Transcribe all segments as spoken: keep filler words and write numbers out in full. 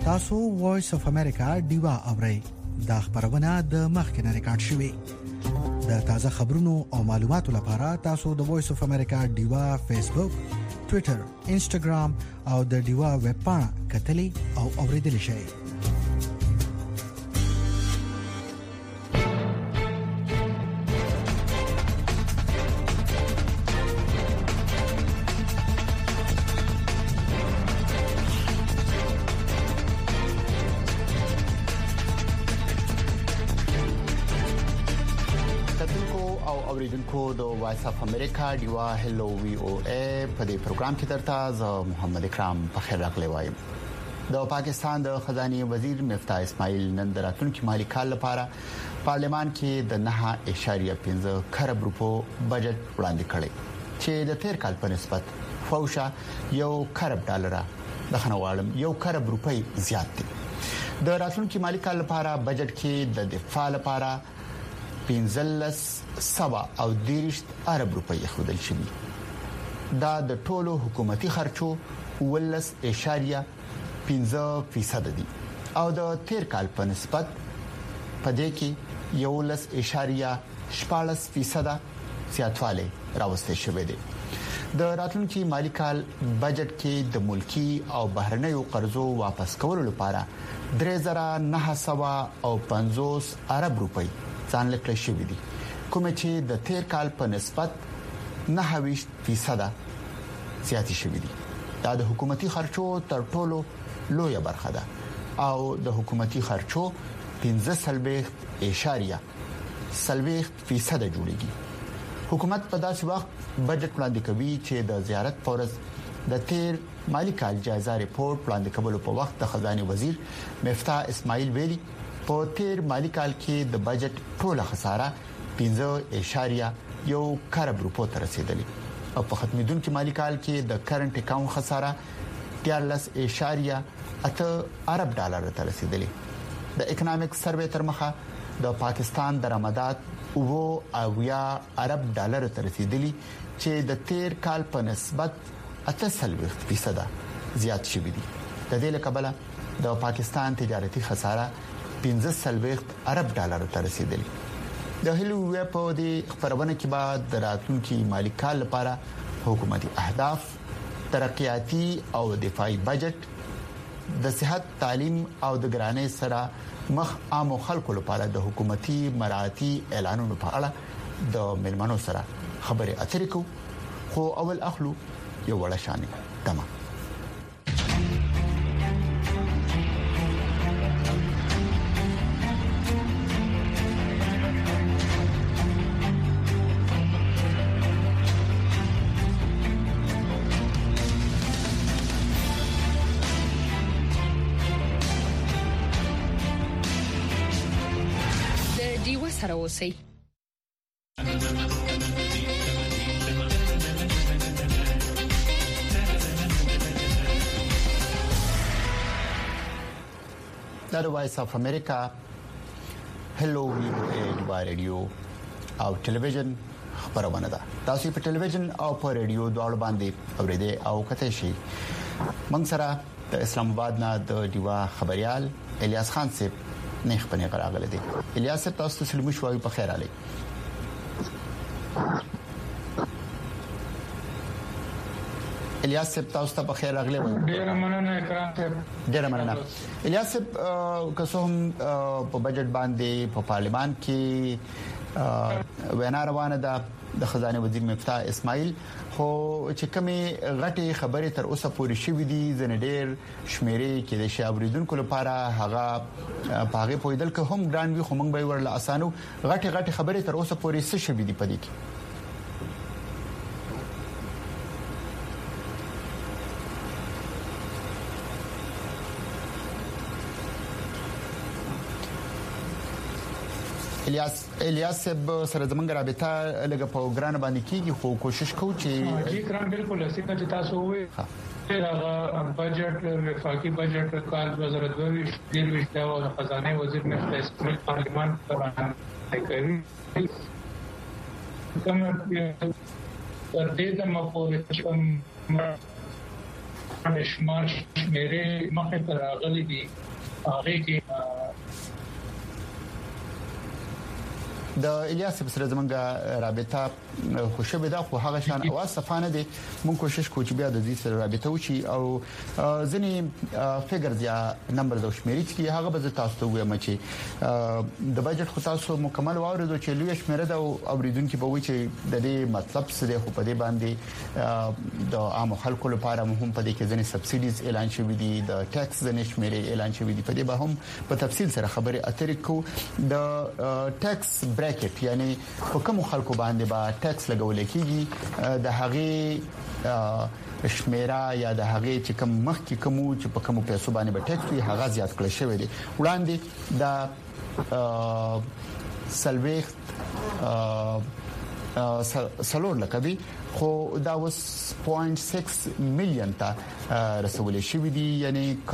تاسو وایس اف امریکا دیوا اورئ دا خبرونه د مخکنه ریکارډ شوې. د تازه خبرونو او معلوماتو لپاره تاسو د وایس اف امریکا دیوا فیسبوک، ټوئیټر، انسټاګرام او د دیوا ویب پاڼه کتلې او اوریدلې شئ. اوریدونکو د وایس اف امریکا دیوا هلو وی او ای په دې پروګرام کې درته ز محمد اکرام په خیر راغلی وایم. د پاکستان د خزانه وزیر مفتاح اسماعیل نن د راتلونکي مالي کال لپاره پارلمان کې د نه اعشاریه پنځه کروڑ روپو بجټ وړاندې کړی چې د تیر کال په نسبت فوشه یو کروڑ ډالر د خنوالم یو کروڑ روپۍ زیات دي. د راتلونکي مالي کال لپاره بجټ کې د دفاع لپاره پنځلس سوا او دیرشت ارب روپۍ خودل شوی. دا د ټولو حکومتي خرچو ولس اشاریه پنځه فیصد دي او د تیر کال په نسبت په دې کې یو لس اشاریه شپږ فیصد زیاتوالی راوستل شوی دی. د راتلونکي مالي کال بجټ کې د ملکی او بهرنیو قرضو واپس کولو لپاره درې زره نه سوه او پنځوس ارب روپۍ ځان لکه شوی دي، کوم چې د تیر کال په نسبت نه ویشت فیصد زیاتی شوی دي. دا د حکومتي خرچو تر ټولو لویه برخه ده او د حکومتي خرچو پنځه سلبیخت اشاریه سلبیخت فیصد جوړیږي. حکومت په داسې وخت بجټ وړاندې کوي چې د زیارت پورز د تیر مالی کال جایزه ریپورت وړاندې کولو په وخت د خزانه وزیر مفتاح اسماعیل ویلي په تیر مالی کال کې د بجټ ټوله خساره پنځه اعشاریه یو کروڑ روپو ته رسیدلې او په ختمېدونکي مالی کال کې د کرنٹ اکاونټ خساره دیارلس اعشاریه اته ارب ډالر ته رسیدلې. د اکونومیک سروې تر مخه د پاکستان درآمدات او اویا ارب ډالر ته رسیدلې چې د تیر کال په نسبت اته سلويخت فیصد زیات شوی دي. د دې لکبله د پاکستان تجارتي خساره پنځه سلويخت ارب ډالر ته رسیدلې. د هلو ویب په دې خبرونه کې بعد د راتلونکي مالي کال لپاره حکومتي اهداف، ترقیاتي او دفاعي بجټ، د صحت، تعلیم او د ګرانۍ سره مخ عام خلکو لپاره د حکومتي مراعاتي اعلانونو په اړه د ملمنو سره خبرې اترې کو. خو اول اخلو یو وړه شانې تمام. سره اوسئ. دا د وایس اف امریکا هلو وی او ای دیوا رادیو او ټلویزیون خبرونه ده. تاسو په ټلویزیون او په رادیو دواړو باندې اوریدئ او کته شي. موږ سره د اسلام آباد نه د دیوا خبريال الیاس خان صاحب نه خپنه غراغله دي. الیاس تاسو ته سلام شوي په خیر علي. الیاس تاسو ته په خیر راغلی. ډیر مننه اکرام صاحب. ډیر مننه الیاس که څو هم په بجټ باندې په پارلمان کې وینا روانه ده د خزانه وزیر مفتاح اسماعیل، خو چې کومه غټي خبره تر اوسه پورې شوې دي زنه ډېر شمیرې کې د شاوریدونکو لپاره هغه پاغه پویدل که هم ګران وي، خو موږ به ورله اسانو غټي غټي خبره تر اوسه پورې څه شوې دي پدې کې. الیاس الیاس سره زمونږ رابطه لګه په ګران باندې کیږي، خو کوشش کوو چې جی کرام بالکل اسې چې تاسو وې هغه بجټ وفاقي بجټ کال دوه زره دوه دیرويشت او خزانه وزیر مفتاح اسماعیل پارلمان ته کوي کوم تر دې د مفهوم شمار شمیرې مخه تر راغلي دي هغه کې د الیاس سره زمونږ رابطه خوشبه ده خو هغه شان اواز صفانه دي مونږ کوشش کوو چې بیا د دې سره رابطه وشي او ځنی فګرز یا نمبر د شمیرې چې هغه به تاسو ته وایم چې د بجټ خو تاسو مکمل واوریدو چې لوی شمیره ده او اوریدونکو به وي چې د دې مطلب څه دی خو په دې باندې د عام خلکو لپاره مهم په دې کې ځنی سبسایډیز اعلان شوی دي د ټیکس ځنی شمیرې اعلان شوی دي په دې به هم په تفصیل سره خبرې اترې کو د ټیکس بریکټ یعنی په کوم خلکو باندې با ټیکس لګول کیږي د هغه شمیره یا د هغه چې کوم مخکې کوم چې په کوم پیسو باندې به ټیکس وي هغه زیات کړی شوی دی وړاندې د سلويخت سلور لکه خو دا اوس صفر نقطه شش میلیون ته رسول شوی دی یعنی ک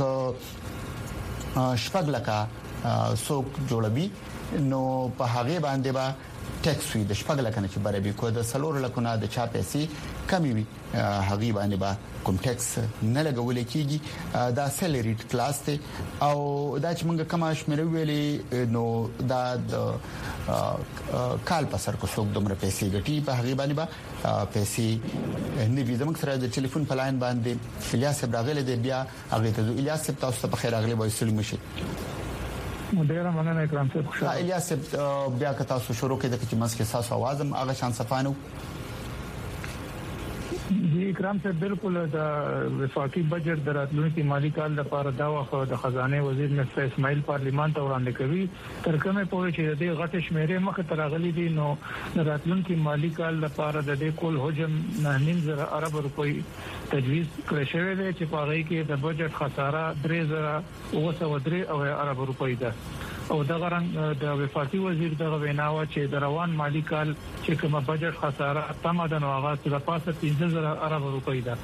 شپږ لکه څوک جوړبي نو په هغه باندې با ټیکس وي د شپږ لکنه چې برابر کو د سلور لکونه د چا پیسې کمی وي هغه باندې با کوم ټیکس نه لګول کیږي دا سیلریډ کلاس ته او دا چې موږ کوم شمیره ویلې نو دا د کال په سر کو څوک دومره پیسې ګټي په هغه باندې با پیسې نه وي زموږ سره د ټلیفون په لاین باندې الیاس ابراغله دی بیا هغه ته الیاس تاسو ته په خیر اغلی وایي سلام شي ډیره مننه اکرام صاحب خوشاله الیاس بیا که تاسو شروع کړئ د چې مسکه تاسو आवाज هم هغه شان صفانو جی اکرام صاحب بالکل د وفاقي بجټ د راتلونکي مالی کال لپاره دا وخت د خزانه وزیر مفتی اسماعیل پارلیمان ته وړاندې کوي تر کومه پوهه چې د غټ شمیرې مخه ترغلي دي نو د راتلونکي مالی کال لپاره د کل حجم نه نیم زره ارب روپۍ تجویز کړی شوی دی چې په هغه کې د بجټ خساره درې زره اوه سوه درې ارب روپۍ ده او د غران د وفاقي وزیر دغه ویناوه چې د روان مالی کال چې کوم بجټ خساره تمه د نوغاز د پاسه پنځه زره ارب روپۍ ده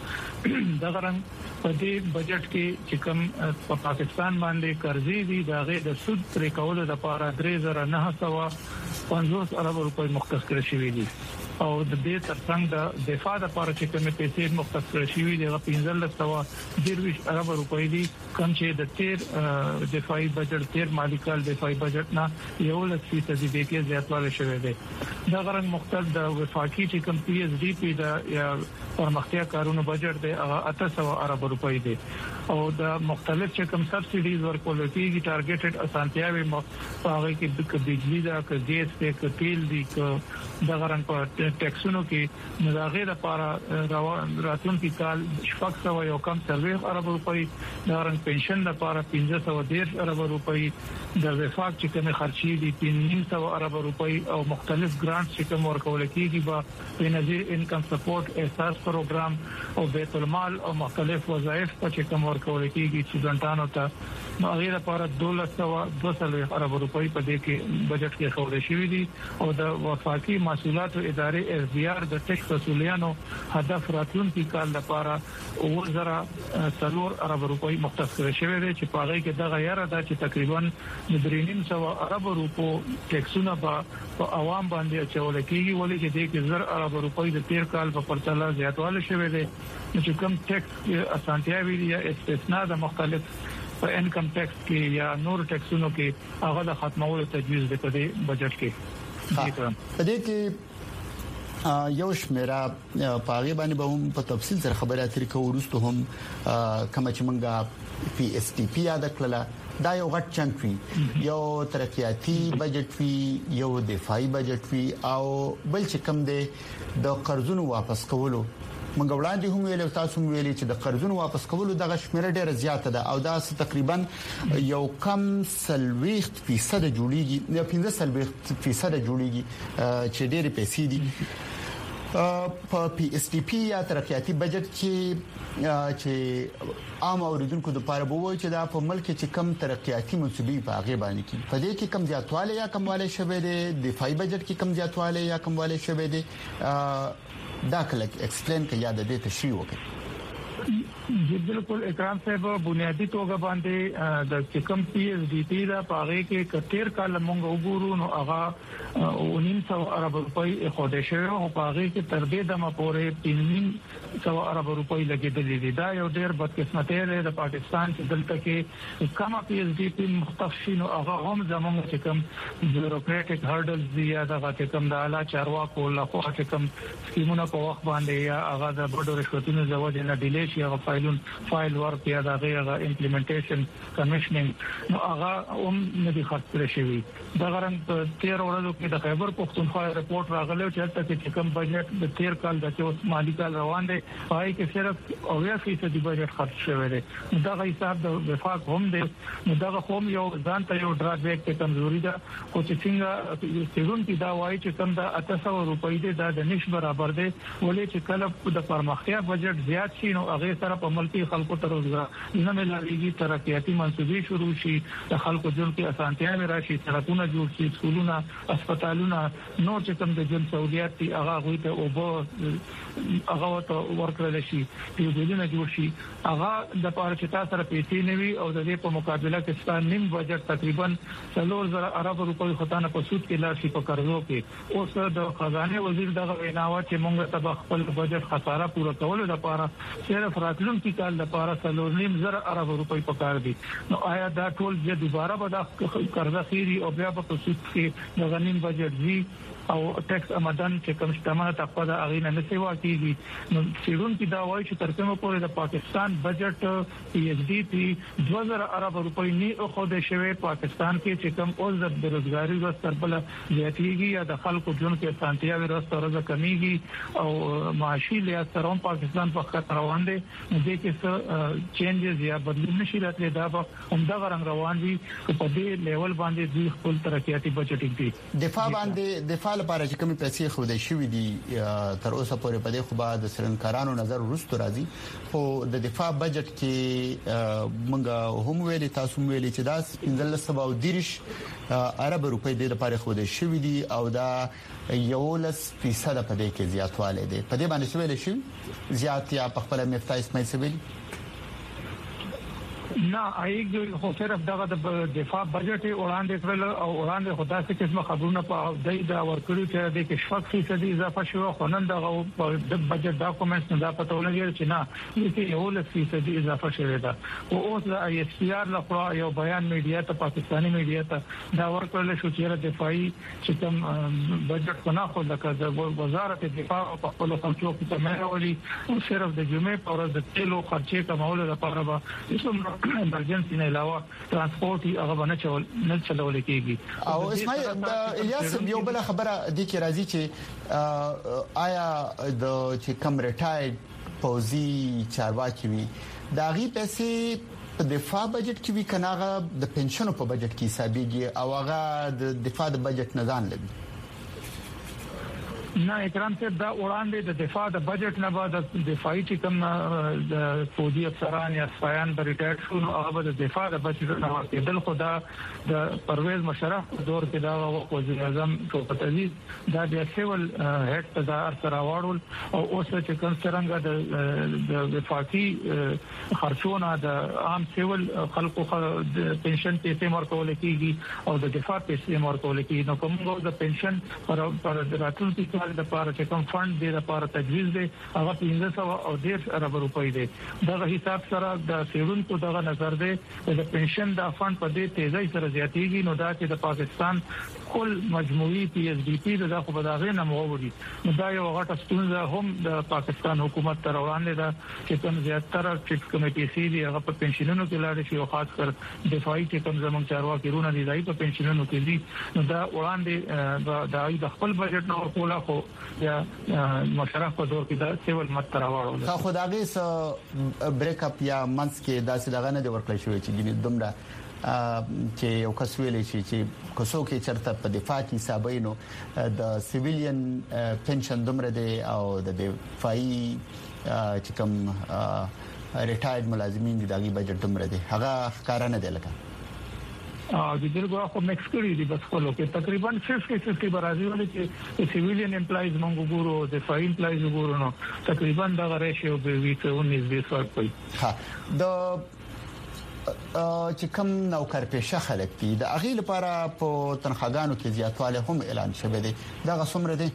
د غران په دې بجټ کې چې کوم په پاکستان باندې قرضې دي دغه د سود پرې کولو لپاره درې زره نه سوه پنځوس ارب روپۍ مختص کړی شوی دي او د دې ترڅنګ د دفاع لپاره چې کومه پیسې مختص کړی شوی دي هغه پنځه سوه درویش ارب روپۍ دي کوم چې د تیر دفاعي بجټ تیر مالی کال دفاعي بجټ نه یو لس فیصد دي کې زیاتوالی شوی دی دا غرض مختلف د وفاقي چې کوم پی ایس ډي پی د یا پرمختیا کارونو بجټ دی هغه اته سوه ارب روپۍ دي او د مختلف چې کوم سبسایډیز ورکول کیږي ټارګټډ اسانتیاوي هغه کې د بجلی دا ک ګیس ته ک تیل دي ک د غرض په ټیکسونو کې نظاغه لپاره راتلونکي کال شپږ سوه یو کم سلويخ ارب روپۍ د غرض پنشن لپاره پنځه سوه ډیر ارب روپۍ د وفاق چې کوم خرچي دي پنځه سوه ارب روپۍ او مختلف ګرانټ چې کوم ورکول کیږي په بنظیر انکم سپورټ احساس پروګرام او بیت المال او مختلف وظایف په چې کوم ورکول کیږي چې ځانټانو ته هغه لپاره دوه سوه دوه سوه ارب روپۍ په دې کې بجټ کې خوري شوی دي او د وفاقي مسؤلیت ادارې اس بي ار د ټیکس مسؤلیانو هدف راتلونکي کال لپاره اوه زره څلور ارب روپۍ مختص کړی شوی دی چې په هغه کې دغه یاره دا چې تقریبا درې نیم سوه ارب روپو ټیکسونه په عوام باندې اچول کیږي ولې چې د زر ارب روپۍ د تیر کال په پرتله زیاتوالی شوی دی چې کوم ټیکس اسانتیاوي یا استثناء د مختلف په انکم ټیکس کې یا نور ټیکسونو کې هغه د ختمولو تجویز دی په دې بجټ کې په دې کې یو شمیره پاغي باندې به هم په تفصیل سره خبره اترې کوو ورسته هم کوم چې مونږه پی اس ټي پی یاد کړل دا یو غټ چنک وی یو ترقیاتی بجټ وی یو دفاعي بجټ وی او بل چې کم دی د قرضونو واپس کولو موږ وړاندې هم ویل تاسو هم ویلي چې د قرضونو واپس کولو دغه شمیره ډیره زیاته ده او دا تقریبا یو کم سلويخت فیصد جوړیږي یا پنځه سلويخت فیصد جوړیږي چې ډیره پیسې دي په پی اس ټي پی یا ترقیاتی بجټ کې چې عام اوریدونکو د لپاره بووي چې دا په ملک کې کم ترقیاتی منصوبې په هغه باندې کې په دې کې کم زیاتواله یا کمواله شوه دي دفاعي بجټ کې کم زیاتواله یا کمواله شوه دي دا کله ایکسپلین کې یاد دې تشریح وکړي بالکل اکرام صاحب بنیادی توګه باندې د کم پی ایچ ډی ټی دا پاره کې کتیر کال مونږ وګورو نو هغه نیم سو ارب روپۍ خوده شوی او پاره کې تر دې دمه پورې نیم سو ارب روپۍ لګیدلې دي دا یو ډېر بدقسمتي دی د پاکستان چې دلته کې کم پی ایچ ډی ټی مختصین او هغه هم زموږ چې کم بیوروکراټیک هرډلز دی یا د کم د اعلی چارواکو له خوا چې کم سکیمونه په وخت باندې یا هغه د بډو رشوتونو زوجه نه ډیلی شي هغه فایلون فایل ورک یا د هغه امپلیمنټیشن کمیشنینګ نو هغه هم نه دي خاطر شوی دا غران په تیر ورځو کې د خیبر پختونخوا رپورت راغلی چې تل کم بجټ د تیر کال د اوس مالی کال روان دی پای کې صرف اویا فیصد بجټ خرج شوی دی دا حساب د وفاق هم دی نو دا هم یو ځان ته یو ډرا بیک ته کمزوري ده او چې څنګه سیرون کې دا وایي چې کم د اته سوه روپۍ دی دا د نش برابر دی ولې چې کله د پرمختیا بجټ زیات شي نو هغه سره په ملکی خلکو ته روزګار نه ملایږي ترقیاتي منصوبې شروع شي د خلکو ژوند کې اسانتیاوې راشي سړکونه جوړ شي سکولونه هسپتالونه نو چې کوم د ژوند سہولیات دي هغه غوي ته او به هغه ته ورکړل شي چې دونه جوړ شي هغه د پاره چې تاسو سره پیسې نه وي او د دې په مقابله کې ستاسو نیم بجټ تقریبا څلور زره ارب روپۍ خدانه په سود کې لاشي په قرضو کې اوس د خزانه وزیر دغه ویناوه چې موږ ته خپل بجټ خساره پوره کولو لپاره صرف راتلونکي کال لپاره څلور نیم زره ارب روپۍ پکار دي نو آیا دا ټول چې دوباره به د قرضه خيري او بیا په سود کې د غنیم بجټ زی او ټیکس آمدن چې کوم شتمنه طبقه د اغینه نه سیوا کیږي نو سیرون کې دا وایي چې تر کومه پورې د پاکستان بجټ پی ایچ ډی پی دوه زره ارب روپۍ نه خوده شوی پاکستان کې چې کوم اوس د بیروزګاری د ستربل زیاتیږي یا د خلکو ژوند کې سانتیا ورسته ورځ کمیږي او معاشي لحاظ سره پاکستان په خطر روان دی دې کې څه چینجز یا بدلون نشي راتلی دا به همدغه رنګ روان وي په دې لیول باندې دوی خپل ترقیاتي بجټ دي دفاع باندې دفاع لپاره چې کومې پیسې خوده شوې دي تر اوسه پورې په دې خو بعد سرنکارانو نظر ورستو راځي خو د دفاع بجټ کې موږ هم ویلي تاسو ویلي چې دا پنځه سوه او دیرش ارب روپۍ د لپاره خوده شوې دي او دا یولس فیصد په دې کې زیاتوالی دی په دې باندې ویل شي زیات یا په خپل مفتاح اسماعیل سویل نه ایګ خو صرف دغه د دفاع بجټ وړاندې کړل او وړاندې خدا څخه قسمه خبرونه په دای دا ورکړي چې د کې شفق فیصد اضافه شو خو نن دغه د بجټ ډاکومنټس نه دا پته ولګي چې نه چې یو لس فیصد اضافه شوی دا او اوس د ای اس پی آر لخوا یو بیان میډیا ته پاکستانی میډیا ته دا ورکړل شو چې دفاعي چې کوم بجټ کو نه خو لکه د وزارت دفاع په خپل خلکو کې تمایلي او صرف د جمعې پر ورځ د تیلو خرچې کمول لپاره به ایمرجنسي نه علاوه ترانسپورت هغه باندې چول نه چلول کېږي او اسماعیل د الیاس یو بل خبره د کی راځي چې آیا د چې کم ریټایرډ پوزي چارواکي وي دا غي پیسې په دفاع بجټ کې وی کناغه د پنشنو په بجټ کې حسابيږي او هغه د دفاع د بجټ نه ځان لګي نه اکرام صاحب دا وړاندې د دفاع د بجټ نه بعد د دفاعي چې کوم د فوجي افسران یا سپایان پر ریټایر شو نو هغه د دفاع د بجټ نه ورکېدل خو دا د پرویز مشرف په دور کې دا وزیر اعظم شوکت عزیز دا د سیول هډ ته دا سره واړول او اوس چې کوم څنګه د وفاقي خرچونه د عام سیول خلکو د پنشن پیسې ورکول کیږي او د دفاع پیسې ورکول کیږي نو کومه د پنشن پر راتلونکي د لپاره چې کوم فند دی لپاره تجویز دی هغه پنځه سوه او ډیر ارب روپۍ دی دغه حساب سره د سیرونکو دغه نظر دی د پنشن د فند په دې تیزی سره زیاتیږي نو دا چې د پاکستان کل مجموعي پی ایچ ډی پی د خو بداغې نه مووري نو دا یو غټه ستونزه هم د پاکستان حکومت تر وړاندې ده چې کوم زیاتره چې کوم پیسې دی هغه په پنشنونو کې لاړ شي او خاص کر دفاعي چې کوم زموږ چارواکي رونه دي دای په پنشنونو کې دي نو دا وړاندې د خپل بجټ نه ورکول خو یا مشرف په دور کې دا سیول مت راوړل خو خدایي س بریک اپ یا منس کې داسې دغه نه ورکړل شوی چې ګینه دومره چې یو کس ویلې شي چې کوڅو کې چرته په دفاع کې حسابینو د سیویلین پنشن دومره دی او د دفاعي چې کوم ریټایرډ ملازمین دي دغه بجټ دومره دی هغه ښکارا نه دی لکه او د دغه خو مکس کړی دي بس خپل کې تقریبا پنځه پنځه برازي ولې چې سیویلین امپلایز مونږ ګورو د فاین امپلایز ګورو نو تقریبا دا ریشیو به وي چې انیس بیس فرق کوي. ها د چې کوم نوکر پیشه خلک دي د اغیل لپاره په تنخواګانو کې زیاتواله هم اعلان شوه دي دا غسمره دي.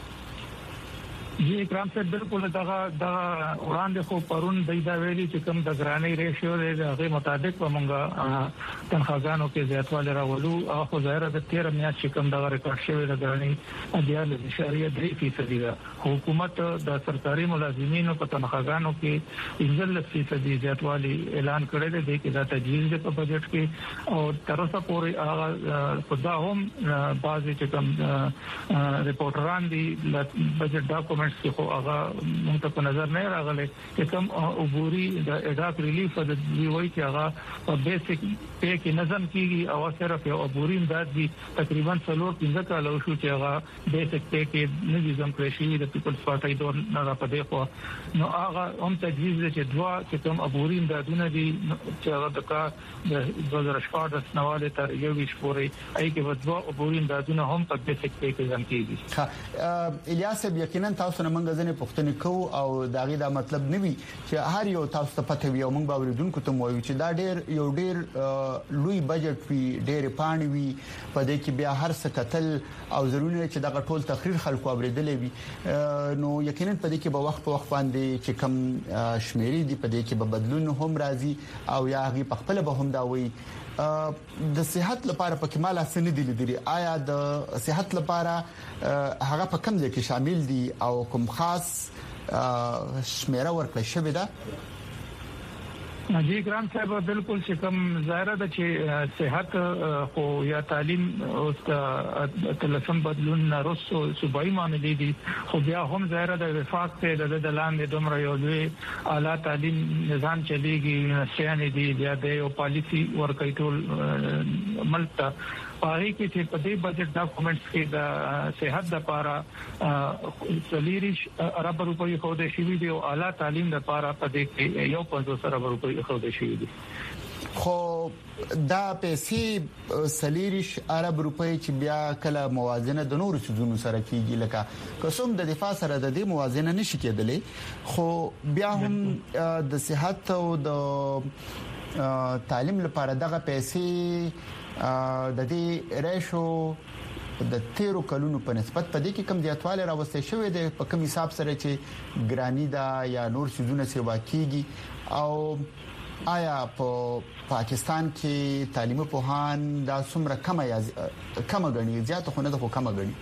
جی اکرام صاحب بالکل دا دا وړاندې خو پرون د دا ویلي چې کوم د ګرانۍ ریشیو دی هغه مطابق ومنګه تنخواګانو کې زیاتواله راولو او خو ظاهر د تیر میاشت چې کوم د ریکارډ شوی د ګرانۍ دیال د شریعه درې فیصد دی. حکومت د سرکاري ملازمینو په تنخواګانو کې انځل فیصد زیاتوالی اعلان کړی دی چې دا تجویز دی په بجټ کې او تر اوسه پورې هغه خدا هم بعضی چې کوم ریپورټران دي بجټ ډاکومنټ چې خو هغه موږ ته په نظر نه راغلي چې کوم عبوري د اډاپ ریلیف د وی چې هغه په بیسیک پی کې نظم کیږي او صرف یو عبوري امداد دي تقریبا څلور پنځه کال شو چې هغه بیسیک پی کې نظم کړی شي د پیپلز پارټي دور نه را پدې خو نو هغه هم تجویز دي چې دوا چې کوم عبوري امدادونه دي چې هغه د کا د دوه هزار شپږ نواله تر یو ویش پورې اې کې ودوا عبوري امدادونه هم په بیسیک پی کې ځم کیږي. ها الیاس یقینا تاسو نه منګه ځنه پښتني کو او داغه دا مطلب نوي چې هر یو تاسو ته پته وي او موږ باوریدونکو ته وایو چې دا ډېر یو ډېر لوی بجټ وي ډېر پانی وي په دې کې بیا هر څه قتل او ضروري چې دا ټول تقریر خلکو اوریدلې وي نو یقینا په دې کې به وخت په وخت باندې چې کم شمیرې دي په دې کې به بدلون هم راځي او یا غي په خپل به هم دا وي د صحت لپاره په کماله سند دي لري. آیا د صحت لپاره هغه په کوم ځای کې شامل دي او کوم خاص شمیره ورکړل شوې ده؟ جی ګرام صاحب بالکل چې کوم ظاهر ده چې صحت خو یا تعلیم اوس تلسم بدلون رسو صوبایي معاملې دي خو بیا هم ظاهر ده وفاق ته د دلاندې دومره یو لوی اعلی تعلیم نظام چلیږي یونیورسيټي دي بیا د یو پالیسی ورکړي ټول ملک پاره کې چې په دې بجټ ډاکومنټس کې د صحت لپاره سلیریش ارب روپۍ خو د شي ویډیو اعلی تعلیم لپاره په دې کې یو پنځوس ارب روپۍ خو د شي دي خو دا پیسې سلیریش ارب روپۍ چې بیا کله موازنه د نورو سيزونو سره کیږي لکه قسم د دفاع سره د دې موازنه نشي کېدلې خو بیا هم د صحت او د تعلیم لپاره دغه پیسې د دې ریشو د تیرو کلونو په نسبت په دې کې کم زیاتواله راوستي شوې ده په کوم حساب سره چې ګرانی دا یا نور سيزونه سیوا کیږي او آیا په پاکستان کې تعلیمي پوهان دا څومره کم یا کم غني زیات خو نه ده خو کم غني؟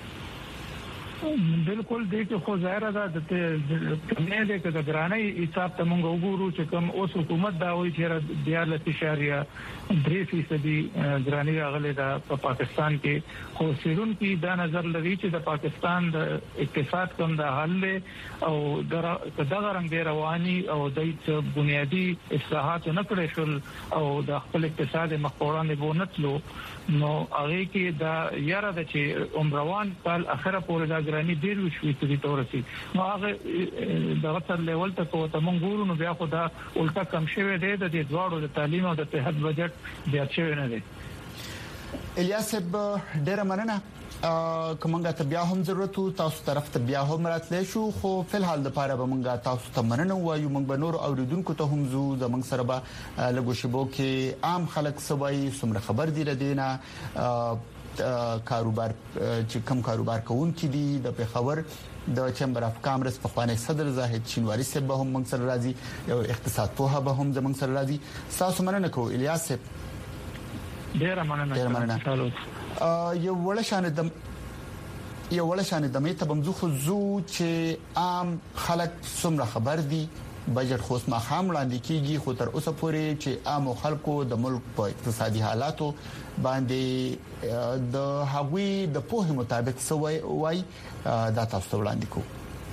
بالکل دې کې خو ظاهر ده د کمه دې کې د ګرانۍ حساب ته موږ وګورو چې کوم اوس حکومت دا وایي چې دیارلس اشاریه درې فیصد ګرانۍ راغلي ده په پاکستان کې خو سیرون کې دا نظر لري چې د پاکستان د اقتصاد کوم د حل او دغه رنګ رواني او د بنیادی اصلاحات نه کړې شول او د خپل اقتصاد مخورانه بونتلو نو هغه کې دا یاره د چې عمروان کال اخره پورې دا ګرانی ډیر وشوي چې تورسي نو هغه دغه تر لیول ته کوته مونږ ګورو نو بیا خو دا الټا کم شوی دی د دې دواړو د تعلیم او د صحت بجټ بیا شوی نه دی. الیاس ډیر مننه کومه ته بیا هم ضرورت تاسو طرف ته بیا هم راتلې شو خو په الحال د پاره به مونږه تاسو ته مننه وایو مونږ به نور اوریدونکو ته هم زو زمنګ سره به لګو شبو کې عام خلک سوي سمره خبر دی ردینه کاروبار چې کم کاروبار کوونکي دي د پیښور د چمبر اف کامرس په خوانه صدر زاهد شینواری سره به هم موږ سره راځي یو اقتصاد په به هم زمنګ سره راځي تاسو مننه کو الیاس ډیر مننه ډیر مننه یو وړ شان د یو وړ شان د مې ته بمزو خو زو چې عام خلک سمره خبر دي بجټ خو ما خام وړاندې کیږي خو تر اوسه پورې چې عام خلکو د ملک په اقتصادي حالاتو باندې د هغوی د پوهه مطابق سوي وای دا تاسو وړاندې کو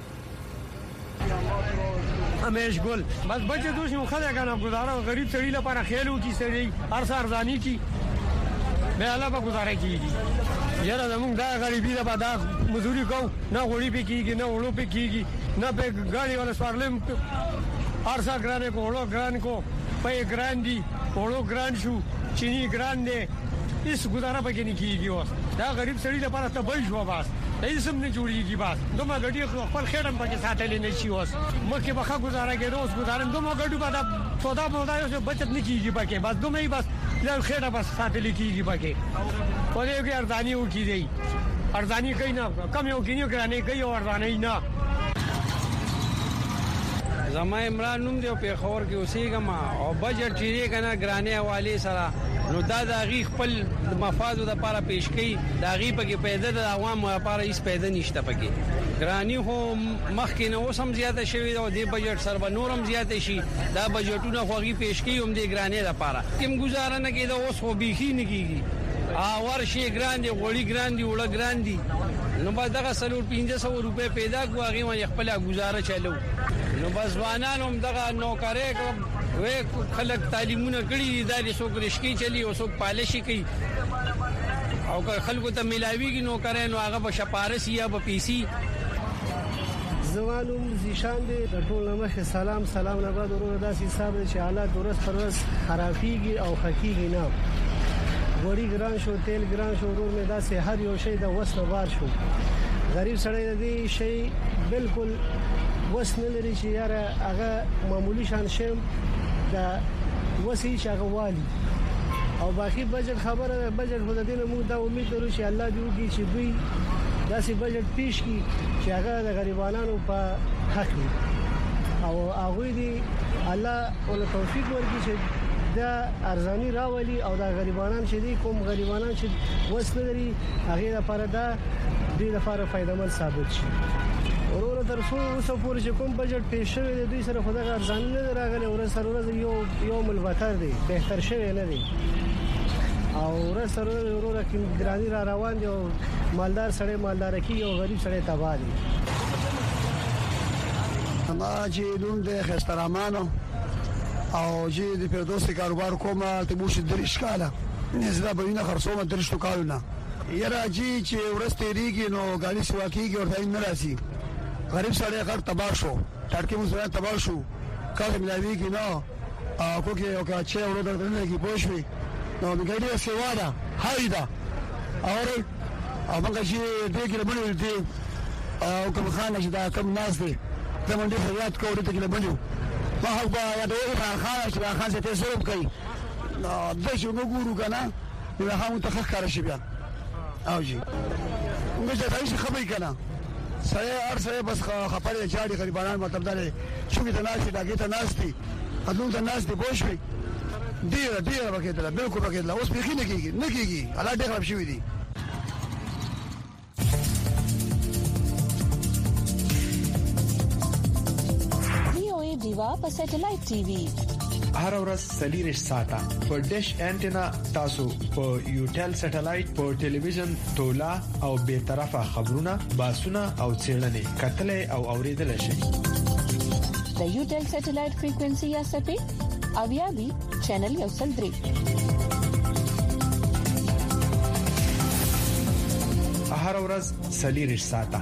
همیش ګل بس بچه دوی مو خلک غواړي گزاره غریب سړي لپاره خیالو کی سړي هر څار ځاني کی به الله په گزاره کیږي یاره زموږ دا غریبي ده په دا مزدوري کو نه غوړي په کیږي نه وړو په کیږي نه په ګاډي ولا سوارلم ارسا ګرانه کو وړو ګران کو په ګران دي وړو ګران شو چيني ګران دي هیڅ گزاره پکې نه کیږي اوس دا غریب سړی لپاره ته به شو بس هیڅ هم نه جوړیږي بس دومره غډي خپل خېټم پکې ساتلې نه شي اوس مکه بخا گزاره کې روز گزارم دومره غډو بعد سودا مودا یو بچت نه کیږي پکې بس دومره بس له خېټه بس ساتلې کیږي پکې په دې کې ارزانی و کیږي ارزانی کوي نه کم یو کینیو کرانه کوي او ارزانی نه زما عمران نوم دی په خور کې اوسېګم او بجټ چیرې کنه ګرانه حواله سره نو دا د غي خپل مفاد د لپاره پیش کړي دا غي په کې پیدا د عوامو لپاره هیڅ پیدا نشته پکې ګرانی هو مخکې نو سم زیاته شوی او د بجټ سره به نورم زیاته شي دا بجټونه خو غي پیش کړي هم د ګرانه لپاره کوم گزاره نه کېده اوس خو بيخي نه کیږي ا ورشي ګراندي غوړي ګراندي وړه ګراندي نو با دغه سلور پنځه سوه روپے پیدا کو هغه باندې خپل گزاره چلو نو بس ځوانانو دغه نوکرې وې خلک تعلیمونه کړي د څوک رشکی چلی او څوک پالشي کوي او خلکو ته ملاويږي نوکرې نو هغه په شپارس یا په پیسي زوالوم زیشان دي د ټول مخه سلام سلام نه بعد ورو داسې حساب چې حالات ورځ پر ورځ خرابيږي او خکېږي نه وړي ګران شو تیل ګران شو ورور مې داسې هر یو شی د وسنه بار شو غریب سړی دې شی بالکل وسنه لري چې یاره هغه معمولی شان شم د وسی شغوالي او باقي بجټ خبره بجټ خو د دې موږ دا امید لرو چې الله دې وکړي چې دوی داسې بجټ پیش کړي چې هغه د غریبانو په حق وي او هغه دې الله ول توفیق ورکړي چې دا ارزانی راولي او دا غریبانان چې دي کوم غریبانان چې وسنه لري هغه لپاره دا دې لپاره فائدمن ثابت شي ورور تر څو اوسه پورې چې کوم بجټ پیش شوی دی دوی سره خدای ارزانی نه راغلی ور سره ورځ یو یو ملوتر دی بهتر شوی نه دی او ور سره ورور کې ګرانی را روان دی او مالدار سره مالدار کی او غریب سره تباہ دي ما چې دوم د خسترامانو او چې د فردوسي کاروبار کومه ته موش درش کاله نزله بینه خرصومه درش تو کالونه یره جی چې ورسته ریږي نو غالي سوا کیږي ورته نه راسي غریب سره غر تباہ شو ټاټکې مو سره تباہ شو کله ملاوي کې نو او کوکه او کا چې ورو درته کې پوښوي نو د ګډي سیوا ده هايدا اور او موږ چې دې کې باندې دې او کوم خانه چې دا کم ناس دي زمونږ د فریاد کوو ته کې باندې ما هو یا دوی خان چې خان څه ته سروب کوي نو د شو وګورو کنه نو هغه متخخر شي بیا او جی موږ ته هیڅ خبرې کنه سره هر سره بس خپل چاري غریبانان مطلب دا چې څنګه تناسي داګه تناسي اذن تناسي بوشوي ډیر ډیر وکړه بالکل وکړه اوس به نه کیږي نه کیږي الله دې خراب شوی دي وی او ای دیوا په سټلایټ ټي وي هر ورځ سلیریش ساته په ډیش انټینا تاسو په یوټل سټلایټ په ټلویزیون تولا او به طرفه خبرونه باسونه او چیرنې کتلې او اوریدل شي د یوټل سټلایټ فریکوئنسي یا سپې اویا بي چینل یو سل درې هر ورځ سلیریش ساته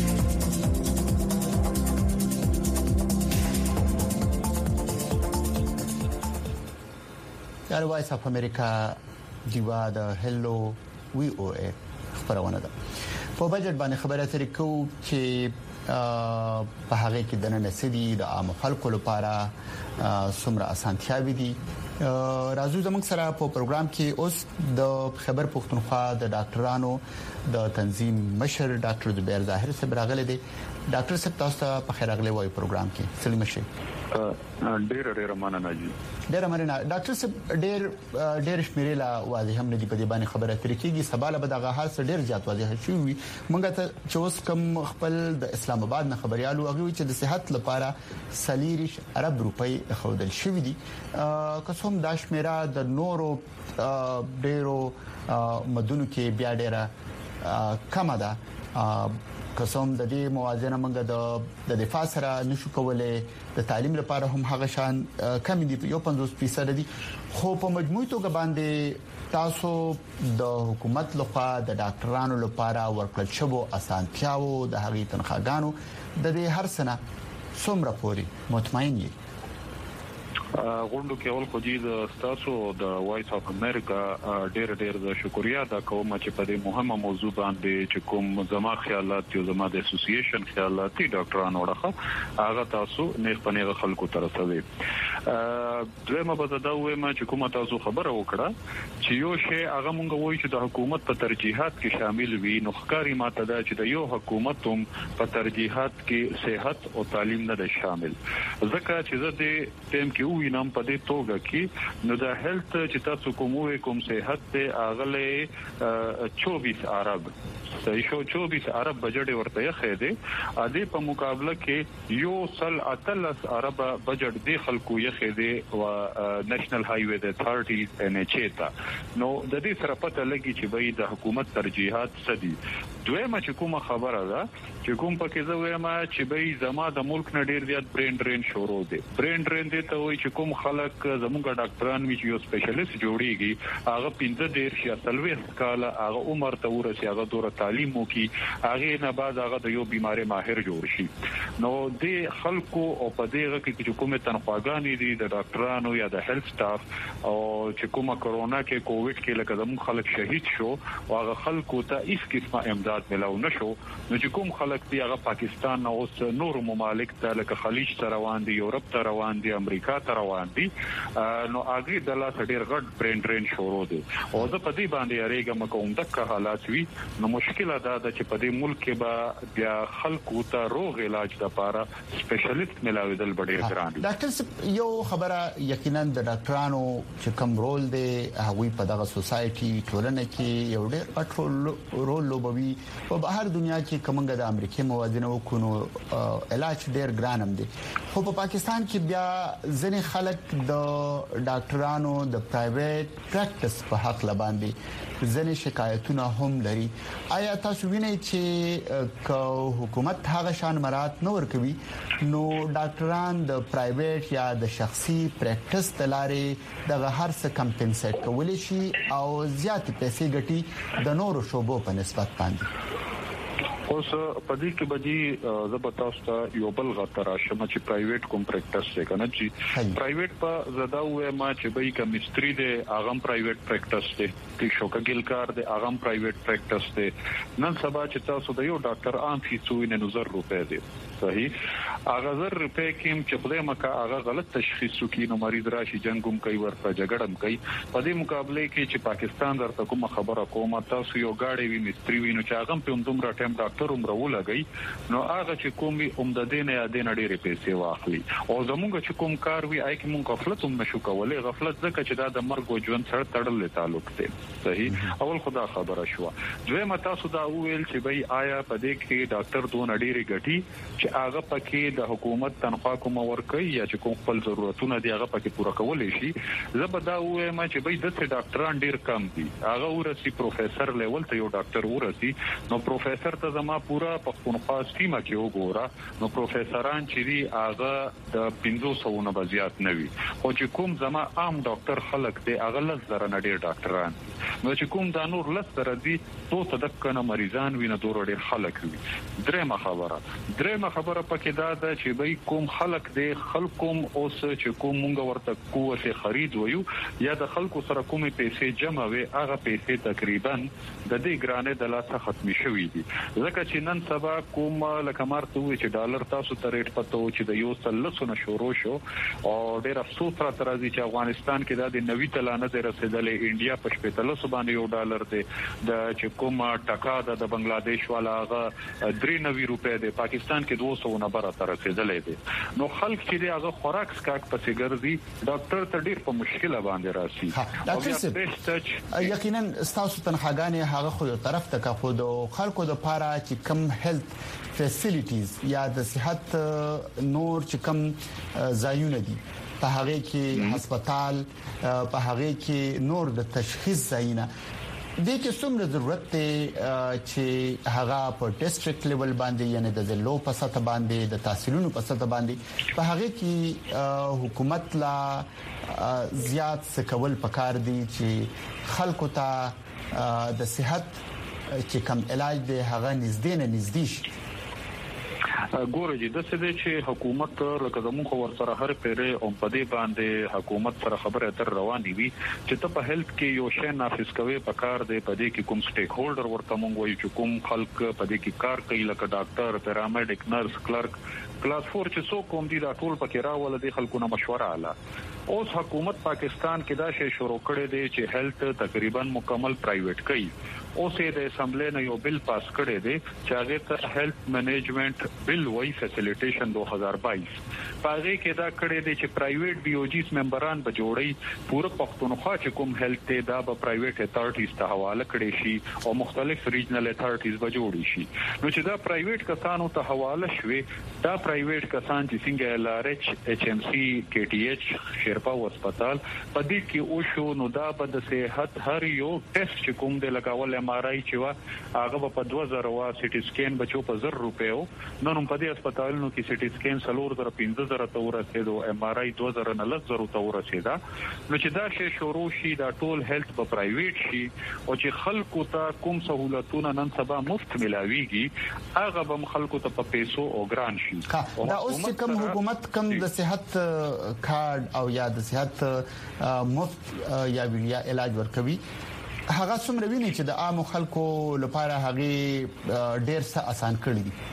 یار وایس اف امریکا دیوا د هلو وی او ای خبرونه ده په بجټ باندې خبره ترې کو چې په هغه کې د نسدي د عام خلکو لپاره څومره اسانتیاوي دي راځو زموږ سره په پروګرام کې اوس د خبر پښتونخوا د ډاکټرانو د تنظیم مشر ډاکټر زبیر ظاهر صاحب راغلي دي ډاکټر صاحب تاسو ته په خیر راغلی وای پروګرام کې سلام شي ډیر ډیر مننه جی ډیر مننه ډاکټر صاحب ډیر ډیر شمیرې لا واضح هم نه دي په دې باندې خبره ترې کیږي سباله به دغه حال سره ډیر زیات واضح شي مونږ ته چې اوس کوم خپل د اسلام آباد نه خبريالو هغه چې د صحت لپاره سلیریش عرب روپی خودل شوې دي کوم د شمیره د نورو ډیرو مدونو کې بیا ډیره کم ده قسم د دې موازنه موږ د د دفاع سره نشو کولای د تعلیم لپاره هم هغه شان کم دي یو پنځوس فیصد دي خو په مجموعي توګه باندې تاسو د حکومت لخوا د ډاکټرانو لپاره ورکړل شوی اسانتیاو د هغې تنخواګانو د دې هر سنه څومره پوري مطمئن یې غونډو کې اول خو د تاسو د وایس اف امریکا ډېر ډېر د شکریا دا کوم چې په دې مهمه موضوع باندې چې کوم زما خیالات یو زما د اسوسییشن خیالات ډاکټرانو ورخه هغه تاسو نه پنیغه خلکو ترسوي دویمه به دا وایم چې کومه تاسو خبره وکړه چې یو شی هغه مونږ وایو چې د حکومت په ترجیحات کې شامل وي نو ښکاری ماته دا چې د یو حکومت هم په ترجیحات کې صحت او تعلیم نه شامل ځکه چې د ټیم کې وینم په دې توګه کې نو د هیلث چې تاسو کومه کوم صحت ته اغله چوبیس ارب صحیح شو چوبیس ارب بجټ ورته یې خېده ا دې په مقابله کې یو سل اتلس ارب بجټ دی خلکو یې خېده او نېشنل های وے د اتھارټیز ان ایچ ای تا نو د دې سره پته لګي چې به د حکومت ترجیحات سدي دویمه چې کومه خبره ده چې کوم پکې زه وایم چې به زما د ملک نه ډیر زیات برین ډرین شروع دي برین ډرین دي ته وایي چې کوم خلک زموږ ډاکټران وی چې یو سپیشلیست جوړیږي هغه پنځه ډیر شي اصلوي کاله هغه عمر ته ورسي هغه دوره تعلیم وکي هغه نه بعد هغه د یو بیماری ماهر جوړ شي نو د خلکو او په دې کې چې کومه تنخواګانې دي د ډاکټرانو یا د هیلث سټاف او چې کومه کرونا کې کووډ کې لکه زموږ خلک شهید شو او هغه خلکو ته هیڅ قسمه امداد ملاو نشو نو چې کوم خلک دی هغه پاکستان او نور ممالک ته لکه خلیج ته روان دي یورپ ته روان دي امریکا ته روان دي نو هغه د لاس ډیر غټ برین ډرین شروع دي او د پدی باندې اړېګم کوم دغه حالات وي نو مشکله دا ده چې په دې ملک کې به بیا خلکو ته روغ علاج لپاره سپیشلیست ملاویدل ډیر ګران دي ډاکټر یو خبره یقینا د ډاکټرانو چې کوم رول دی هغه په دغه سوسايټي ټولنه کې یو ډیر اټول رول لوبوي په بهر دنیا کې کومګه د امریکای موازنه وکونو علاج ډیر ګران هم دي خو په پاکستان کې بیا ځینې خلک د ډاکټرانو د پرایویټ پریکټس په حق لباندې ځینې شکایتونه هم لري آیا تاسو وینئ چې کو حکومت هغه شان مراد نه ورکوي نو ډاکټران د پرایویټ یا د شخصي پریکټس تلارې د هر څه کمپنسیټ کولی شي او زیات پیسې ګټي د نورو شوبو په نسبت باندې اوس په دې کې بدی زبردست یو بل غتر شمه چې پرایویټ کوم پریکټس څنګه کنه چې پرایویټ په زدا وې ما چې به کیمستري دی اغم پرایویټ پریکټس دی چې شوکګل کار دی اغم پرایویټ پریکټس دی نن سبا چې تاسو د یو ډاکټر عام فیسو نه نظر روپے دی صحیح اغه زر روپے کې چې خدای مکه اغه غلط تشخیص وکړي نو مریض راشي جنگوم کوي ورته جګړم کوي په دې مقابله کې چې پاکستان درته کوم خبره کومه تاسو یو گاډي وی مستری وینو چې اغه په دومره ټیم ډاکټر عمر ولګي نو هغه چې کومي عمددین یا دین ډېرې پیسې واخلي او زموږ چې کوم کار وی آی کې مونږ غفلت هم نشو کولای غفلت ځکه چې دا د مرګ او ژوند سره تړل تعلق دی صحیح اول خدا خبره شو دوی تاسو دا ویل چې بای آیا په دې کې ډاکټر دون ډېرې ګټي چې هغه پکې د حکومت تنخوا کوم ورکړي یا چې کوم خپل ضرورتونه دی هغه پکې پوره کولای شي زبدا وایم چې بای د ډاکټران ډېر کم دي هغه ورسي پروفیسور لیول ته یو ډاکټر ورسي نو پروفیسور ته زما پورا پښتونخوا سیمه کې وګوره نو پروفیسوران چې دی هغه د پنځوس سو نه بزیات نوي او چې کوم زما عام ډاکټر خلک دی هغه لږ زره نه ډیر ډاکټران نو چې کوم د نور لږ زره دي تو تدکنه مریضان ویني دور ډیر خلک وي درېمه خبره درېمه خبره پکې دا ده چې به کوم خلک دی خلکوم اوس چې کوم مونږ ورته قوت خرید ویو یا د خلکو سره کومې پیسې جمع وي هغه پیسې تقریبا د دې ګرانه د لاسه ختمي شوې دي ځکه چې نن سبا کوم لکه مارته وي چې ډالر تاسو ته ریټ پته و چې د یو سلسونه شروع شو او ډېر افسوس را ترازي چې افغانستان کې د نوي تلانه د رسیدلې انډیا په شپږ سو باندې یو ډالر دی د چې کوم ټکا د بنگلاديش والا هغه درې نوي روپے دی پاکستان کې دوه سو نه بره تر رسیدلې دي نو خلک چې هغه خوراک سکاک پسې ګرځي ډاکټر ته ډېر په مشکله باندې راسي یقینا تاسو تنخواګانې هغه خو یو طرف ته خو د خلکو د پاره چې کم هیلث فیسیلیټیز یا د صحت نور چې کم ځایونه دي په هغه کې هسپتال په هغه کې نور د تشخیص ځایونه د کې څومره ضرورت دی چې هغه په ډیسټریکټ لیول باندې یعنی د ضلعو په سطح باندې د تحصیلونو په سطح باندې په هغه کې حکومت لا زیات سکول پکار دي چې خلکو ته د صحت چې کم علاج دی هغه نږدې نه نږدې شي ګورې د څه دي چې حکومت لکه زموږ ورسره هر پیره او په دې باندې حکومت سره خبره تر رواني وي چې ته په هیلث کې یو شی نافذ کوي په کار دی په دې کې کوم سټیک هولډر ورته مونږ وایو چې کوم خلک په دې کې کار کوي لکه ډاکټر پیرامډیک نرس کلرک کلاس فور چې څو کوم دي دا ټول پکې راول دي خلکو نه مشوره اله اوس حکومت پاکستان کې دا شی شروع کړی دی چې هیلث تقریبا مکمل پرایویټ کړي اوس د اسمبلی نه یو بل پاس کړی دی چې هغه ته هیلث مینجمنٹ بل وای فیسیلیټیشن دو هزار بائیس پاره کې دا کړی دی چې پرایویټ بي او جیز ممبران به جوړي پوره پښتونخوا چې کوم هیلث ته دا به پرایویټ اتارټیز ته حواله کړي شي او مختلف ریجنل اتارټیز به جوړي شي نو چې دا پرایویټ کسانو ته حواله شوي دا پرایویټ کسان چې څنګه ال ار ایچ ایچ ام سی کې ټي ایچ شیرپا هسپتال په دې کې او شو نو دا به د صحت هر یو ټیسټ چې کوم دی لګاول ام ار آی چې وا هغه په دوه زره وا سی ټي سکین بچو په زر روپیو نن په دې هسپتالونو کې سی ټي سکین څلور زره پنځه زره ته ورسېدو ام ار آی دوه زره نه لس زره ته ورسېدا نو چې دا شی شروع شي دا ټول هیلث په پرایویټ شي او چې خلکو ته کوم سہولتونه نن سبا مفت ملاويږي هغه به خلکو ته په پیسو او ګران شي دا اوس چې کوم حکومت کوم د صحت کارت او یا د صحت مفت یا ویلیا علاج ورکوي هغه څومره ویني چې د عام خلکو لپاره هغه ډیر څه آسان کړی دي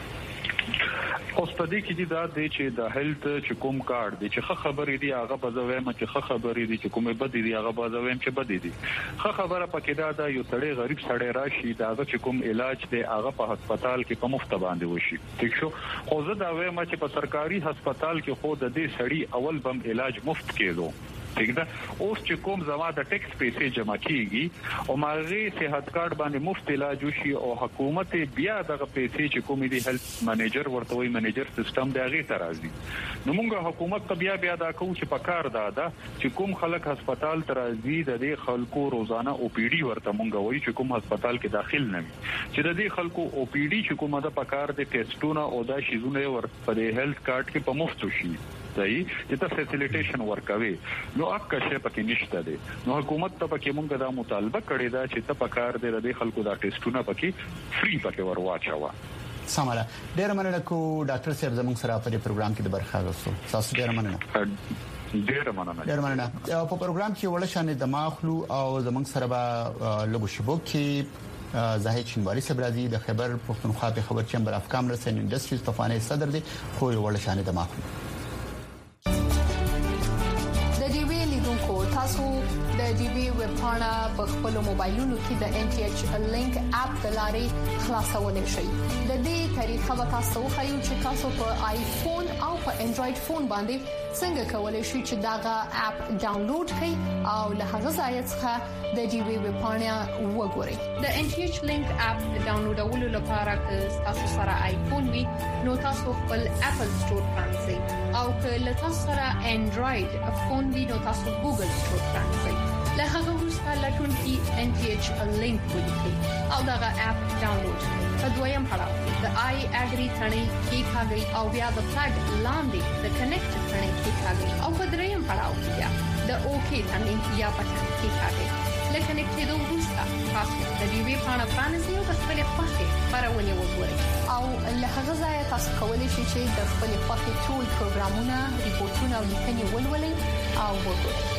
اوس په دې کې دي دا د چې د هیلث چې کوم کارت دي چې ښه خبرې دي هغه په ځویم چې ښه خبرې دي چې کومه بد دي هغه په ځویم چې بد دي ښه خبره پکې دا دا یو سړی غریب سړی راشي دا چې کوم علاج دی هغه په هسپتال کې په مفت باندې وشي ٹھیک شو خو زه دا وایم چې په سرکاري هسپتال کې خو د دې سړی اول بم علاج مفت کېدو ٹھیک ده اوس چې کوم زما د ټیکس پیسې جمع کیږي او ماغه صحت کارت باندې مفت علاج وشي او حکومت بیا دغه پیسې چې کوم دي هیلث منیجر ورته وي منیجر سیستم دی هغه ترازي نو موږ حکومت ته بیا بیا دا کوو چې پکار دا ده چې کوم خلک هسپتال ترازي د دې خلکو روزانه او پی ډي ورته موږ وایو چې کوم هسپتال کې داخل نه وي چې د دې خلکو او پی ډي چې کومه د پکار د ټیسټونو او دا شیزونه ور په هیلث کارت کې په مفت شي صحیح چې ته فیسیلیټیشن ورکوي نو اکه شی پکې نشته دي نو حکومت ته پکې مونږ دا مطالبه کړې ده چې ته پکار دې د خلکو دا ټیسټونه پکې فری پکې ورواچوا سماله ډیر مننه کو ډاکټر صاحب زموږ سره په پروګرام کې د برخه غوښتو تاسو ډیر مننه ډیر مننه ډیر مننه په پروګرام کې ولشانه د ماخلو او زموږ سره به لګو شبو کې زاهد چنواری صاحب راځي د خبر پښتونخوا په خبر چمبر اف کامرس اند انډستریز طوفاني صدر دي خو ولشانه د ماخلو تاسو د ډي بي ویب پاڼه په خپل موبایلونو کې د ان ټي ایچ لینک اپ د لارې خلاصولای شئ د دې طریقه به تاسو خو چې تاسو په آیفون او په انډراید فون باندې څنګه کولای شئ چې دا اپ ډاونلوډ کړئ او له هغه ځای څخه د ډي بي ویب پاڼه وګورئ د ان ټي ایچ لینک اپ ډاونلوډولو لپاره که تاسو سره آیفون وي نو تاسو خپل اپل سٹور پرانځئ او که له تاسو سره انډراید فون وي نو تاسو ګوګل سٹور پرانځئ له هغه وروسته لټون کې ان ټي ایچ لینک ولیکئ او دا اپ ډاونلوډ کړئ په دویم پړاو د آی اګری ثنې کې ښاګي او بیا د فلګ لاندې د کنیکټ ثنې کې ښاګي او په دریم پړاو کې بیا د اوکی ثنې یا پټن کې ښاګي لکه نکټېدو وروسته تاسو د دې وی پاڼه پرانیزئ او خپل پخې خبرونه وګورئ او له هغه ځای تاسو کولی شئ چې د خپل پخې ټول پروګرامونه ریپورتونه او لیکنې ولولئ او وګورئ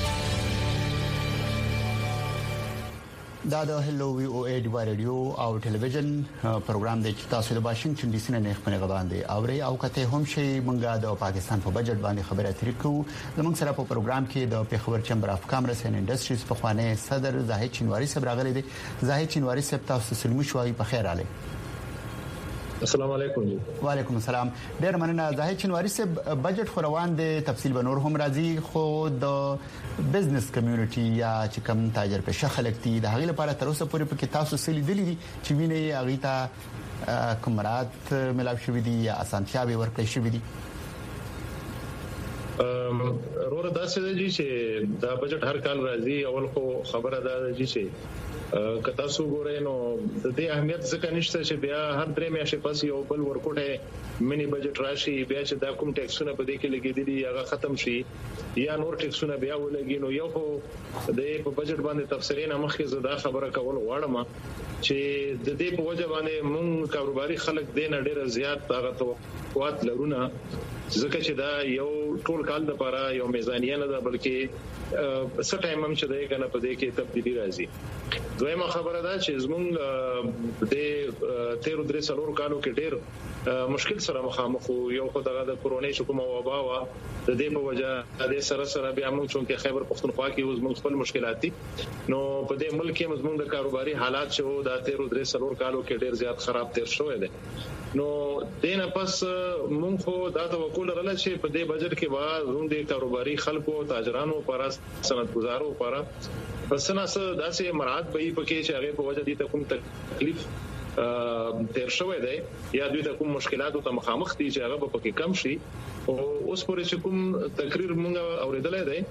دا د هلو وی او ای ډیوا رادیو او ټلویزیون پروګرام دی چې تاسو د واشنگټن ډي سي نه خپل غوان دي اوري او کته هم شي مونږه د پاکستان په بجټ باندې خبره اترې کوو زموږ سره په پروګرام کې د پیښور چمبر اف کامرس اند انډستریز په خوانه صدر زاهد چنواری صاحب راغلي دي زاهد چنواری صاحب تاسو سلمو شوي په خیر علي السلام علیکم جی وعلیکم السلام ډیر مننه زاهد چنواری صاحب بجټ خو روان دي تفصیل به نور هم راځي خو د بزنس کمیونټي یا چې کوم تاجر په شخلک دي د هغې لپاره تر اوسه پورې په تاسو سلی دي چې ویني هغه ته کومرات ملاو شوې دي یا اسانتیاوي ورکړې شوې دي ورور داسې دی چې دا بجټ هر کال راځي اول خو خبره ده چې کتا سو ګورې نو د دې اهمیت ځکه نشته چې بیا هر درې میاشتې پس یو بل ورکوټه منی بجټ راشي بیا چې دا کوم ټیکسونه په دې کې لګیدلي هغه ختم شي یا نور ټیکسونه بیا ولګي نو یو خو د په بجټ باندې تفسیرین مخکې زدا خبره کول غواړم چې د دې په وجه باندې مونږ کاروباري خلک دین ډېر زیات هغه توقعات لرونه ځکه چې دا یو ټول کال د لپاره یو میزانیه نه ده بلکې څه ټایم هم چې دا کنه په دې کې تبدیلی راځي دویمه خبره ده چې زمونږ د تیر درې سلور کالو کې ډېر مشکل سره مخامخ یو خو د کورونې شکوم او وبا وا د دې په وجه د سره سره بیا موږ چې خیبر پختونخوا کې اوس موږ خپل مشکلات دي نو په دې ملک کې موږ د کاروباري حالات چې د تیر درې سلور کالو کې ډېر زیات خراب تیر شوی دی نو دینه پس مونږ خو دا توقع لرله چې په دې بجټ کې به زموږ د کاروباري خلکو تاجرانو لپاره صنعتګزارو لپاره پس نه څه داسې مراد به یې پکې چې هغه په وجه دي ته کوم تکلیف تیر شوی دی یا دوی ته کوم مشکلاتو ته مخامخ دي چې هغه به پکې کم شي او اوس پورې چې کوم تقریر مونږ اوریدلای دی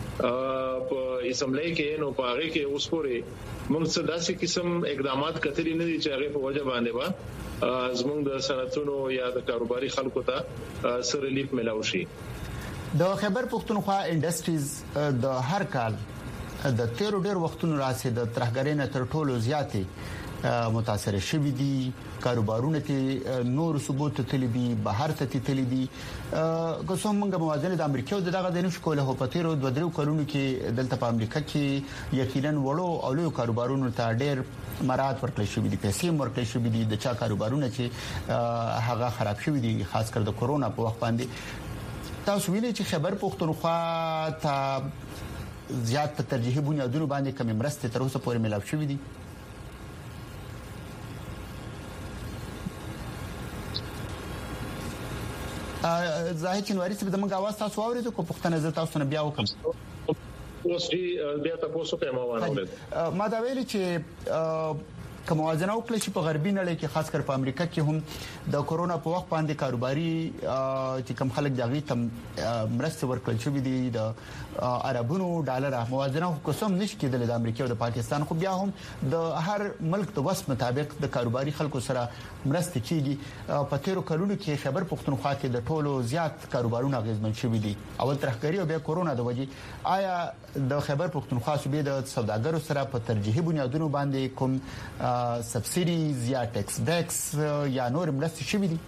په اسمبلی کې نو په هغه کې اوس پورې موږ څه داسې قسم اقدامات کتلی نه دي چې هغه په وجه باندې با زموږ د صنعتونو یا د کاروباري خلکو ته سره ریلیف ملاوي شي د خیبر پختونخوا انډستریز د هر کال د تیر ډیر وختونو راځي د ترهګرۍ نه تر ټولو زیاتې متاثر شوي دي کاروبارونه کې نور ثبوت تلبي بهر ته تلبي کوم موږ موازنه د امریکا او دغه د نشو کوله په تیر دوه درو کلونو کې دلته په امریکا کې یقینا وړو او لوی کاروبارونو ته ډیر مراد ورکړل شوی دي پیسې ورکړل شوی دي د چا کاروبارونه چې هغه خراب شوی دي خاص کر د کورونا په وخت باندې تاسو ویلي چې خبر پختونخوا ته زیات په ترجیحي بنیادونو باندې کم مرسته تر اوسه پورې ملاوي شوی دي زاهد چنواری څخه د موږ اواز تاسو اورئ کو پښتنه زه تاسو نه بیا وکم اوس دې بیا تاسو ته ما وانه ما دا ویل چې کوم موازنه وکړي چې په غربي نړۍ کې خاص کر په امریکا کې هم د کورونا په وخت باندې کاروباري چې کم خلک دغه تم مرسته ورکړل شوې دي د عربونو ډالر موازنه کوم نشي کېدل د امریکا او د پاکستان خو بیا هم د هر ملک د وس مطابق د کاروباري خلکو سره مرسته کیږي په تیرو کلونو کې خبر پختونخوا کې د ټولو زیات کاروبارونه غیزمن شوي دي اول ترخکاری او بیا کورونا د وجې آیا د خبر پختونخوا صوبې د سوداګرو سره په ترجیحي بنیادونو باندې کوم سبسیډیز یا ټیکس بیکس یا نور مرستې شوي دي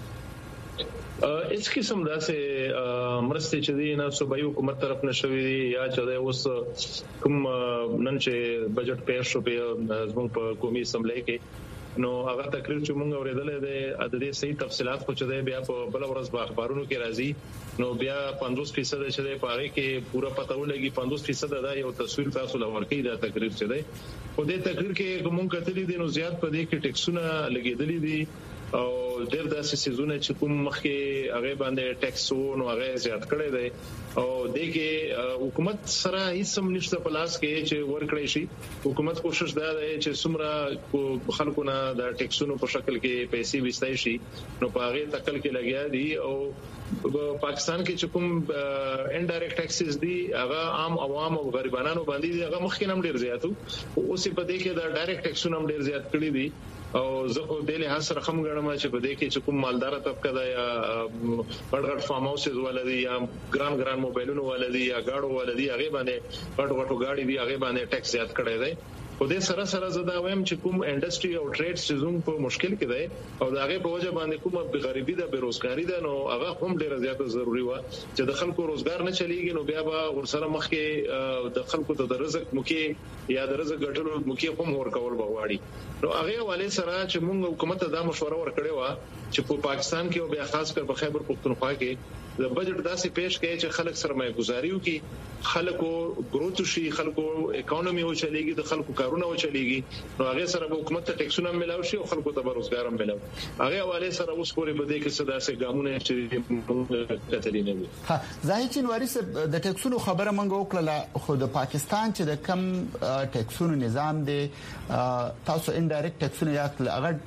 اس قسم داسې مرستې چې دي نه صوبایي حکومت طرف نشوي یا چې اوس کوم نن چې بجټ پیښ شو په زموږ په قومي اسمبلی کې نو هغه تقریر چې موږ اوریدلې ده د دې صحیح تفصيلات خو چې بیا په بل ورځ په اخبارونو کې راځي نو بیا پنځوس فیصد چې ده په هغه کې پورا پته ولګي پنځوس فیصد دا یو تصویر تاسو لورکې دا تقریر چې ده په دې تقریر کې کوم کتلې دي نو زیات په دې کې ټیکسونه لګیدلې دي او ډېر داسې سيزونه چې کوم مخکې هغه باندې ټیکس وو نو هغه زیات کړی دی او دغه حکومت سره هیڅ هم نشته په لاس کې چې ورکړی شي حکومت کوشش دا دی چې څومره خلکو نه د ټیکسونو په شکل کې پیسې وستای شي نو په هغه تکل کې لګیا دي او پاکستان کې چې کوم انډایرکټ ټیکسز دي هغه عام عوام او غریبانو باندې دي هغه مخکې هم ډېر زیاتو او اوس په دې کې د ډایرکټ ټیکسونو هم ډېر زیات کړی دي او زه خو د له حسره خم غړم چې په دې کې چې کوم مالدار طبقه دا یا پړغړ فارم هاوسز ولدي یا ګران ګران موبایلونو ولدي یا گاډو ولدي هغه باندې پټ وټو گاډي دی هغه باندې ټیکس زیات کړی دی او د سره سره زدا وایم چې کوم انډستری او ټریډ سیزون په مشکل کې دی او دا هغه په وجه باندې کومه بغریبي ده بیروزګاری ده نو هغه هم ډیره زیاته ضروری و چې د خلکو روزګار نه چلیږي نو بیا به ورسره مخکې د خلکو ته د رزق مخکې یا د رزق ګټلو مخکې هم ورکول بغواړي نو هغه والے سره چې موږ حکومت ته دا مشوره ورکړې و چې په پاکستان کې او بیا خاص کر په خیبر پختونخوا کې د بجټ داسې پیش کړي چې خلک سرمایه گزاري وکړي خلکو گروث شي خلکو اکانومي او چلیږي د خلکو کارونه او چلیږي نو هغه سره حکومت ته ټیکسونه ملاوي شي او خلکو ته روزګار هم ملاوي هغه حواله سره اوس پورې بده کې صدا سه ګامونه چې کتلې نه وي ها ځای چې وارث د ټیکسونو خبره منغو کړله خو د پاکستان چې د کم ټیکسونو نظام دی تاسو انډایرکټ ټیکسونه یا هغه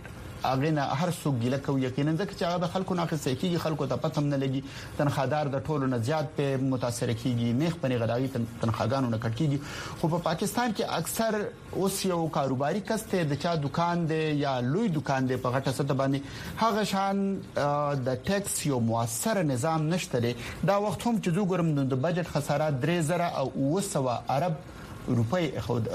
هغه نه هر څوک ګیله کوي یقینا ځکه چې هغه د خلکو نه اخیستل کیږي خلکو ته پته نه لګي تنخوادار د ټولو نه زیات په متاثر کیږي نیخ پنی غداوی تنخواګانو نه کټ کیږي خو په پاکستان کې اکثر اوس یو کاروباري کس ته د چا دکان دی یا لوی دکان دی په غټه سطح باندې هغه شان د ټیکس یو موثر نظام نشته دا وخت هم چې زه ګورم د بجټ خسارات درې زره او اوه سوه ارب روپۍ خود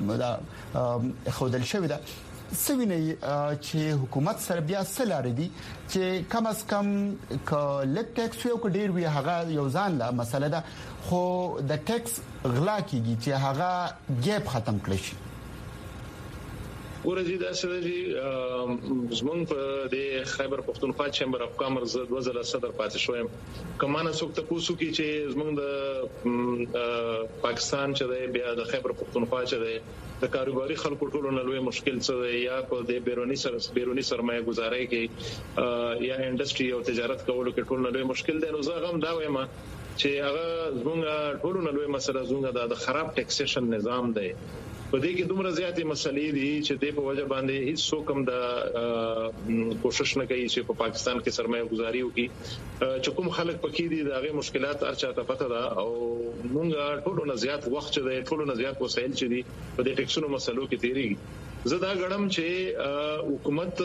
خودل شوی دا سوینه چې حکومت سره بیا سلاره دي چې کم از کم ک لک ټیکس یو ک ډیر وی هغه یو ځان لا مسله ده خو د ټیکس غلا کیږي چې هغه ګیپ ختم کړي شي ورځي دا سړي زمونږ په د خیبر پختونخوا چیمبر اف کامرس د وزیر صدر پاتې شوم کمانه څوک ته پوسو کی چې زمونږ د پاکستان چې د بیا د خیبر پختونخوا چې د د کاروباري خلکو ټولو نه لوی مشکل څه دی یا په د بیرونی سر بیرونی سرمایه گزاري کې یا انډستری او تجارت کولو کې ټولو نه لوی مشکل دی نو زه هم دا وایم چې هغه زمونږ ټولو نه لوی مسله زمونږ د خراب ټیکسیشن نظام دی په دې کې دومره زیاتې مسلې دي چې د په وجه باندې هیڅ څوک هم د کوشش نه کوي چې په پاکستان کې سرمایه گزاري وکړي چې کوم خلک پکې دي د هغه مشکلات ارچا ته پته ده او موږ ټولو نه زیات وخت چې د ټولو نه زیات وسایل چې دي په دې ټیکسونو مسلو کې تیریږي زه دا غړم چې حکومت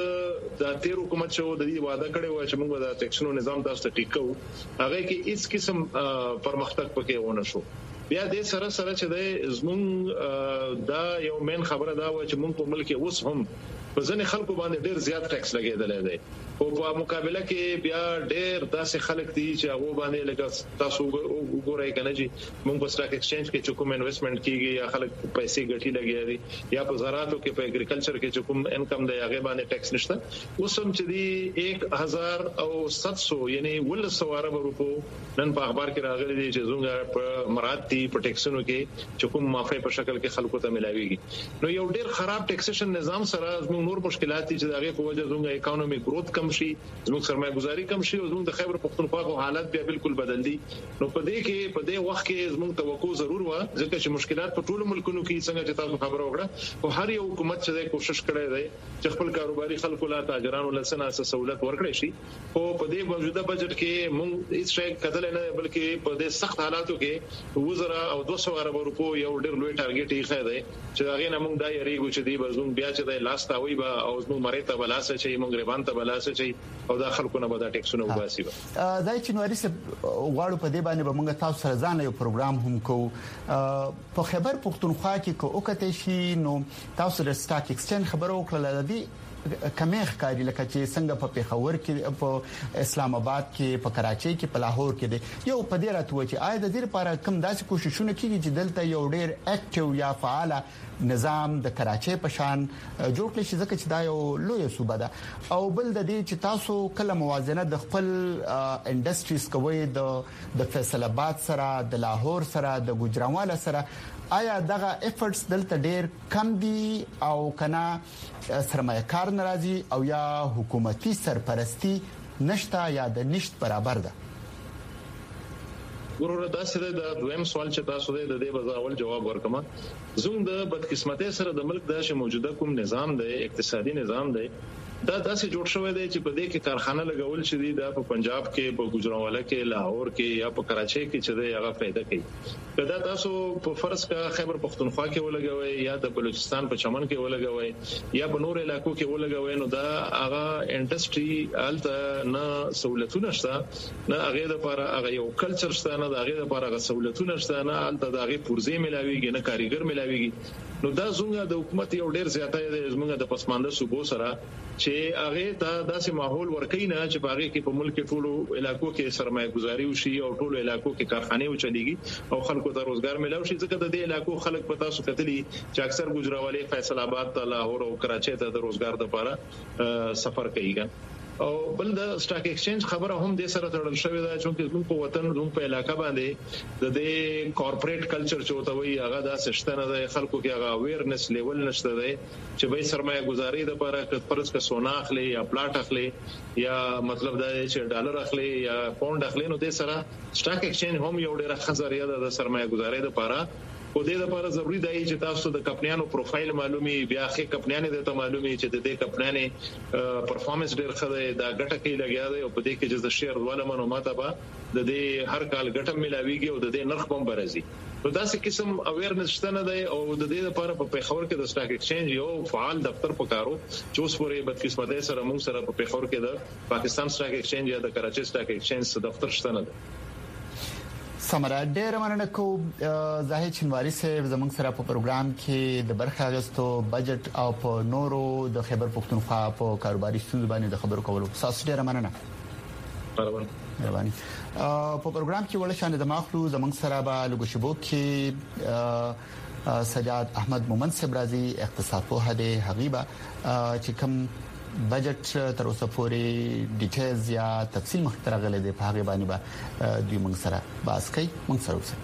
د تیر حکومت شو د دې وعده کړې و چې موږ د ټیکسونو نظام تاسو ته ټیکو هغه کې هیڅ قسم پرمختګ پکې ونه شو بیا د سره سره چې د زمون دا یو مین خبره دا و چې موږ په ملک اوس هم په ځنې خلکو باندې ډېر زیات ټیکس لګیدل دی او په مقابله کې بیا ډېر داسې خلک دي چې هغه باندې لکه تاسو وګورئ کنه چې موږ په سٹاک ایکسچینج کې چې کوم انویسټمنټ کیږي یا خلک پیسې ګټي لګي دي یا په زراعتو کې په اګریکلچر کې چې کوم انکم دی هغه باندې ټیکس نشته اوس هم چې دی ایک هزار او سات سو یعنی ولس سو ارب روپو نن په اخبار کې راغلي دي چې زموږ په مراتي په ټیکسونو کې چې کوم معافي په شکل کې خلکو ته ملاويږي نو یو ډېر خراب ټیکسیشن نظام سره زموږ نور مشکلات دي چې هغه په وجه زموږ اکانومي گروث کم شي زموږ سرمایه گزاري کم شي او زموږ د خیبر پختونخوا په حالت بیا بالکل بدل دي نو په دې کې په دې وخت کې زموږ توقع ضرور و ځکه چې مشکلات په ټولو ملکونو کې څنګه چې تاسو خبره وکړه او هر یو حکومت چې کوشش کړی دی چې خپل کاروباري خلکو لا تاجرانو لسنه سہولت ورکړي شي او په دې موجوده بجټ کې موږ هیڅ شی کتل نه بلکې په دې سخت حالاتو کې وزرا او دوه سوه ارب روپو یو ډېر لوی ټارګټ یې خای دی چې هغه نه موږ دا یریږو چې دی بزون بیا چې د لاس تاوي با او موږ مریته بلاسه چې موږ ریبان ته بلاسه چې او دا خلکو نه به دا ټیکسونه وباسي دا چې نو ریس غواړو په دې باندې به موږ تاسو سره ځان یو پروګرام هم کوو په خیبر پختونخوا کې کو وکټ شي نو تاسو د سٹاک ایکسچینج خبرو وکړه د دې کمه ښکاری لکه چې څنګه په پیښور کې په اسلام آباد کې په کراچۍ کې په لاهور کې دي یو په دې راتوي چې آیا د دې لپاره کوم داسې کوششونه کیږي چې دلته یو ډېر اکټیو یا فعال نظام د کراچۍ په شان جوړ کړي چې ځکه چې دا یو لوی صوبه ده او بل د دې چې تاسو کله موازنه د خپل انډستریز کوي د د فیصل آباد سره د لاهور سره د ګوجرانواله سره آیا دغه افورټس دلته ډېر کم دي او کنا سرمایه کار ناراضي او یا حکومتي سرپرستی نشته یا د نشټ برابر ده ورور دا سره د دویم سوال چې تاسو د دې بزاول جواب ورکما زوم د بدقسمتۍ سره د ملک د موجوده کوم نظام دی اقتصادي نظام دی دا داسې جوړ شوی دی چې په دې کې کارخانه لګول شي د په پنجاب کې په ګوجرانواله کې لاهور کې یا په کراچۍ کې چې دی هغه فائدہ کوي کدا تاسو په فرض کا خیبر پختونخوا کې ولګوي یا د بلوچستان په چمن کې ولګوي یا په نور علاقو کې ولګوي نو دا هغه انډستری الته نه سہولتونه شته نه هغه د لپاره هغه یو کلچر شته نه هغه د لپاره هغه سہولتونه شته نه الته د هغه پرزې ملاويږي نه کاریګر ملاويږي نو دا زموږ د حکومت یو ډیر زیاته دی زموږ د پسمانده صوبو سره چې هغه ته داسې ماحول ورکینه چې باغې کې په ملک ټولو علاقو کې سرمایه گزاري وشي او ټولو علاقو کې کارخانه وچلېږي او خلکو ته روزګار ملو شي ځکه د دې علاقو خلک په تاسو کتلی چې اکثر ګوجرانواله فیصل آباد ته لاهور او کراچۍ ته د روزګار لپاره سفر کوي او بل د سٹاک ایکسچینج خبره هم د سره تړل شوې ده چې موږ په وطن موږ په علاقې باندې د دې کارپوریټ کلچر چوتوي هغه د سشتنه د خلکو کې هغه اویرنس لیول نشته دی چې به سرمایه گزاري د لپاره فرض کا سونا اخلي یا پلاټ اخلي یا مطلب دا چې ډالر اخلي یا پاوند اخلي نو د سره سٹاک ایکسچینج هم یو ډېر خزریه ده د سرمایه گزاري د لپاره په دې لپاره ضروری دی چې تاسو د کمپنیانو پروفایل معلومي بیا ښه کمپنیانه د معلومي چې د دې کمپنیانه پرفارمنس ډېر ښه دی دا ګټه کې لګیا دی او په دې کې چې د شیر ونه معلومات به د دې هر کال ګټه ملاويږي او د دې نرخ هم برازي نو دا څه قسم اویرنس شته نه دی او د دې لپاره په پیښور کې د سٹاک ایکسچینج یو فعال دفتر پکارو چې اوس پورې بدقسمتۍ سره موږ سره په پیښور کې د پاکستان سٹاک ایکسچینج یا د کراچي سٹاک ایکسچینج دفتر شته نه دی سمرا ډېر مننه کوم زاهد چنواری صاحب زموږ سره په پروګرام کې د برخه اغستو بجټ او په نورو د خیبر پښتونخوا په کاروباري ستونزو باندې د خبرو کولو تاسو ډېر مننه مهرباني په پروګرام کې ول شان د ماخلو زموږ سره به لګوشبو کې سجاد احمد مومن صاحب راضي اقتصاد په هده حقيبه چې کوم بجټ تر اوسه پورې ډیټیلز یا تفصیل مختصر غلې د په هغه باندې به دوی موږ سره باس کوي موږ سره اوسئ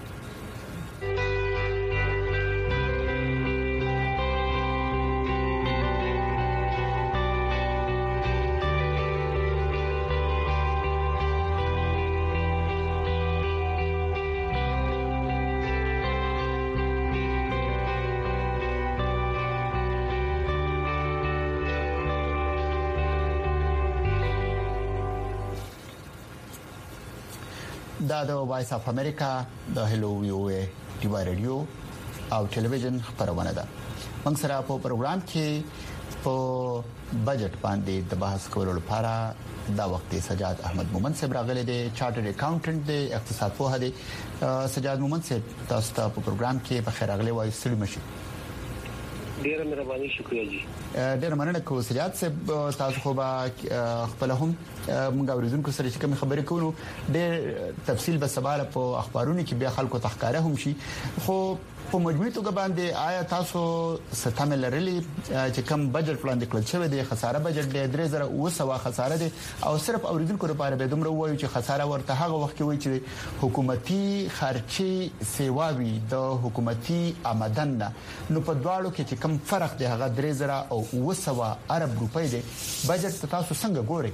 دا د وایس اف امریکا د هلو وی او ای ټي رادیو او ټلویزیون خبرونه ده موږ سره په پروګرام کې په بجټ باندې د بحث کولو لپاره دا وخت سجاد احمد مومن صاحب راغلي دي چارټرډ اکاونټنټ دی اقتصاد په هده سجاد مومن صاحب تاسو ته په پروګرام کې په خیر راغلي وایي سړي مشي ډیر مهرباني شکریہ جی ډیر مننه کوم سجاد صاحب تاسو خو به خپل هم موږ اوریدونکو سره چې کوم خبرې کوو ډیر تفصیل به سباله په اخبارونو کې بیا خلکو تخکاره هم شي خو په مجموعي توګه باندې آیا تاسو ستامل لرلي چې کوم بجټ پلان د کړل شوی دی خساره بجټ د درې زره او سوا خساره دي او صرف اوریدونکو لپاره به دومره وایي چې خساره ورته هغه وخت کې وایي چې حکومتي خرچي سیواوي د حکومتي آمدن نو په دواړو کې چې کوم فرق دی هغه درې زره او او سوا ارب روپۍ دی بجټ تاسو څنګه ګورئ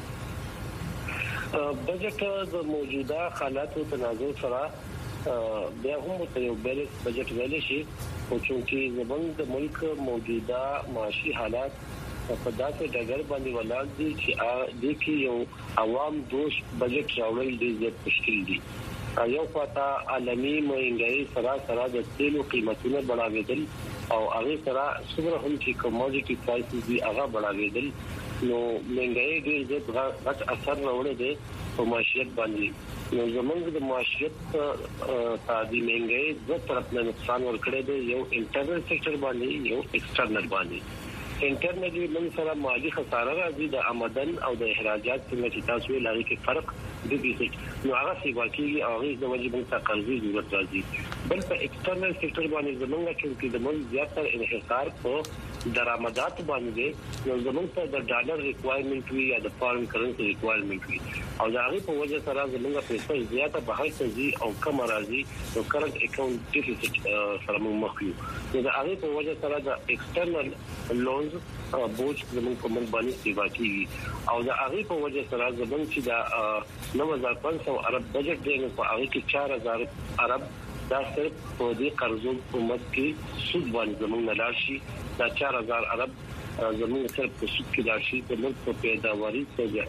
بجټ د موجوده حالاتو تناظر سره بیا هم ته یو بیلنس بجټ ویل شي او چې زمونږ د ملک موجوده معاشي حالات په داسې ډګر باندې ولاړ دي چې د کې یو عوام دوش بجټ راوړل دي د مشکل دي یو پتا عالمي مهنګي سره سره د تیلو قیمتونه بڑھاوېدل او هغه سره څومره هم چې کموډیټي پرایسز دي هغه بڑھاوېدل نو مهنګي ډېر زیات غټ اثر راوړي دي په معیشت باندې نو زمونږ د معیشت تعدی مهنګي د طرف نه نقصان ورکړي دي یو انټرنل سېکټر باندې یو ایکسټرنل باندې انټرنلی من سره مالی خساره راځي د آمدن او د اخراجات څخه چې تاسو لاري کې فرق د دې نو هغه سی واقعي او هغه د واجب څخه قرضې ضرورت راځي بل په ایکسټرنل سېکټر باندې زمونږ چې د مل زیاتره انحصار په درآمدات باندې نو زمونږ ته د ډالر ریکوایرمنټ وی یا د فارن کرنسي ریکوایرمنټ وی او دا هغه په وجه سره زمونږ پیسې زیاته بهر ته او کم راځي نو کرنٹ اکاونټ ډیفیسټ سره موږ مخ یو نو دا هغه په وجه سره د ایکسټرنل لون بوج زموږ په ملک باندې سیوا کیږي او دا هغه په وجه سره زموږ چې دا نو هزار پنځه سوه ارب بجټ دی نو په هغه کې چار هزار ارب دا صرف په دې قرضو حکومت کې سود باندې زموږ نه لاشي دا چار هزار ارب زموږ صرف په سود کې لاشي د ملک په پیداواري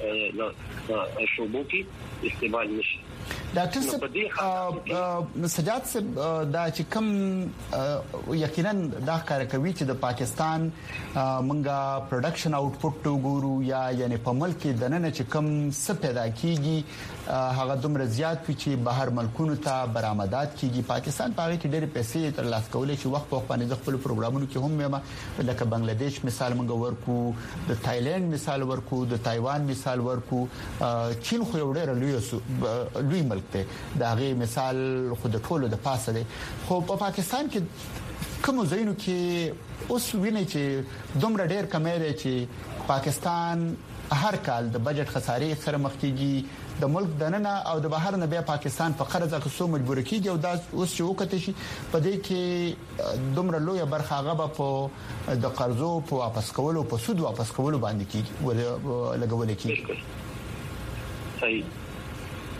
څخه شوبو کې استعمال نشي ډاکټر صاحب سجاد صاحب دا چې کوم یقینا دا کار کوي چې د پاکستان منګه پروډکشن اوټپوټ وګورو یا یعنی په ملک د نن چې کوم څه پیدا کیږي هغه دومره زیات وي چې بهر ملکونو ته برآمدات کیږي پاکستان په هغه کې ډېر پیسې تر لاس کولې چې وخت په وخت باندې خپل پروګرامونو کې هم مې لکه بنگلاديش مثال منګه ورکو د تایلند مثال ورکو د تایوان مثال ورکو چین خو یو ډېر لوی لوی ملک دی دا غي مثال خود ټولو د پاسه دی خو په پاکستان کې کوم ځایونو کې اوس ویني چې دومره ډېر کمی دی چې پاکستان هر کال د بجټ خسارې سره مخ کیږي د ملک دننه او د بهر نه بیا پاکستان په قرض اخیستو مجبور کیږي او دا اوس چې وکړي شي په دې کې دومره لوی برخه هغه په د قرضو په واپس کولو په سود واپس کولو باندې کیږي لګول کیږي صحیح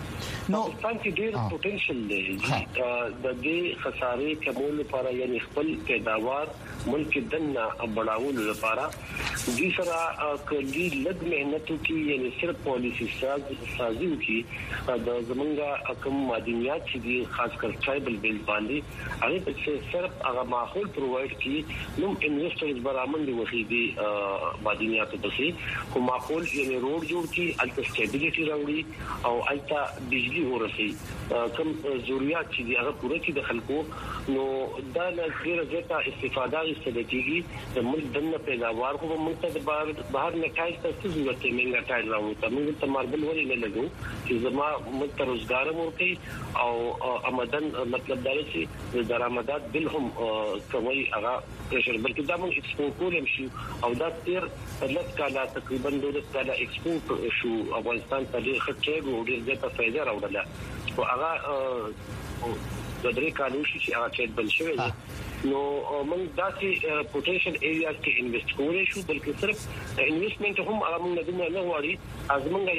پاکستان کې ډېر پوتنشل دی د دې خسارې کمول لپاره یعنی خپل پیداوار ملک دنه بڑھاولو لپاره دې سره کلی لږ مهنت کوي یعنی صرف پالیسی سازي کوي د زمونږه کوم مدنیات چې دي خاص کر ټرایبل بیل باندې هغه په صرف هغه ماحول پرووایډ کوي نو انویسټرز برامن دي وخیدي مدنیات په سي کوم ماحول یعنی روډ جوړ کی الټا سټیبিলিټي راوړي او الټا بجلی ورسي کوم ضرورت چې هغه پوره کی د خلکو نو دا له ډیره زیاته استفاده استدګي د ملک دنه پیداوار خو موږ ته بهر بهر نه کای څه ضرورت یې موږ ټایل راوړو ته موږ ته ماربل ولې نه لګو چې زما موږ ته روزګار مو کوي او آمدن مطلب دا چې د درآمدات بل هم کوي هغه پرشر بلکې دا موږ ایکسپورت کولم شو او دا تیر لږ کاله تقریبا دوه کاله ایکسپورت شو افغانستان ته ډېر خطر او ډېر زیاته فائدہ راوړله او هغه د درې کالو چې هغه چې بل شوی نو موږ داسې پوتنشل ایریاز کې انویسټ کولای شو بلکې صرف انویسټمنت هم هغه موږ نه نه غواړي ازمنګ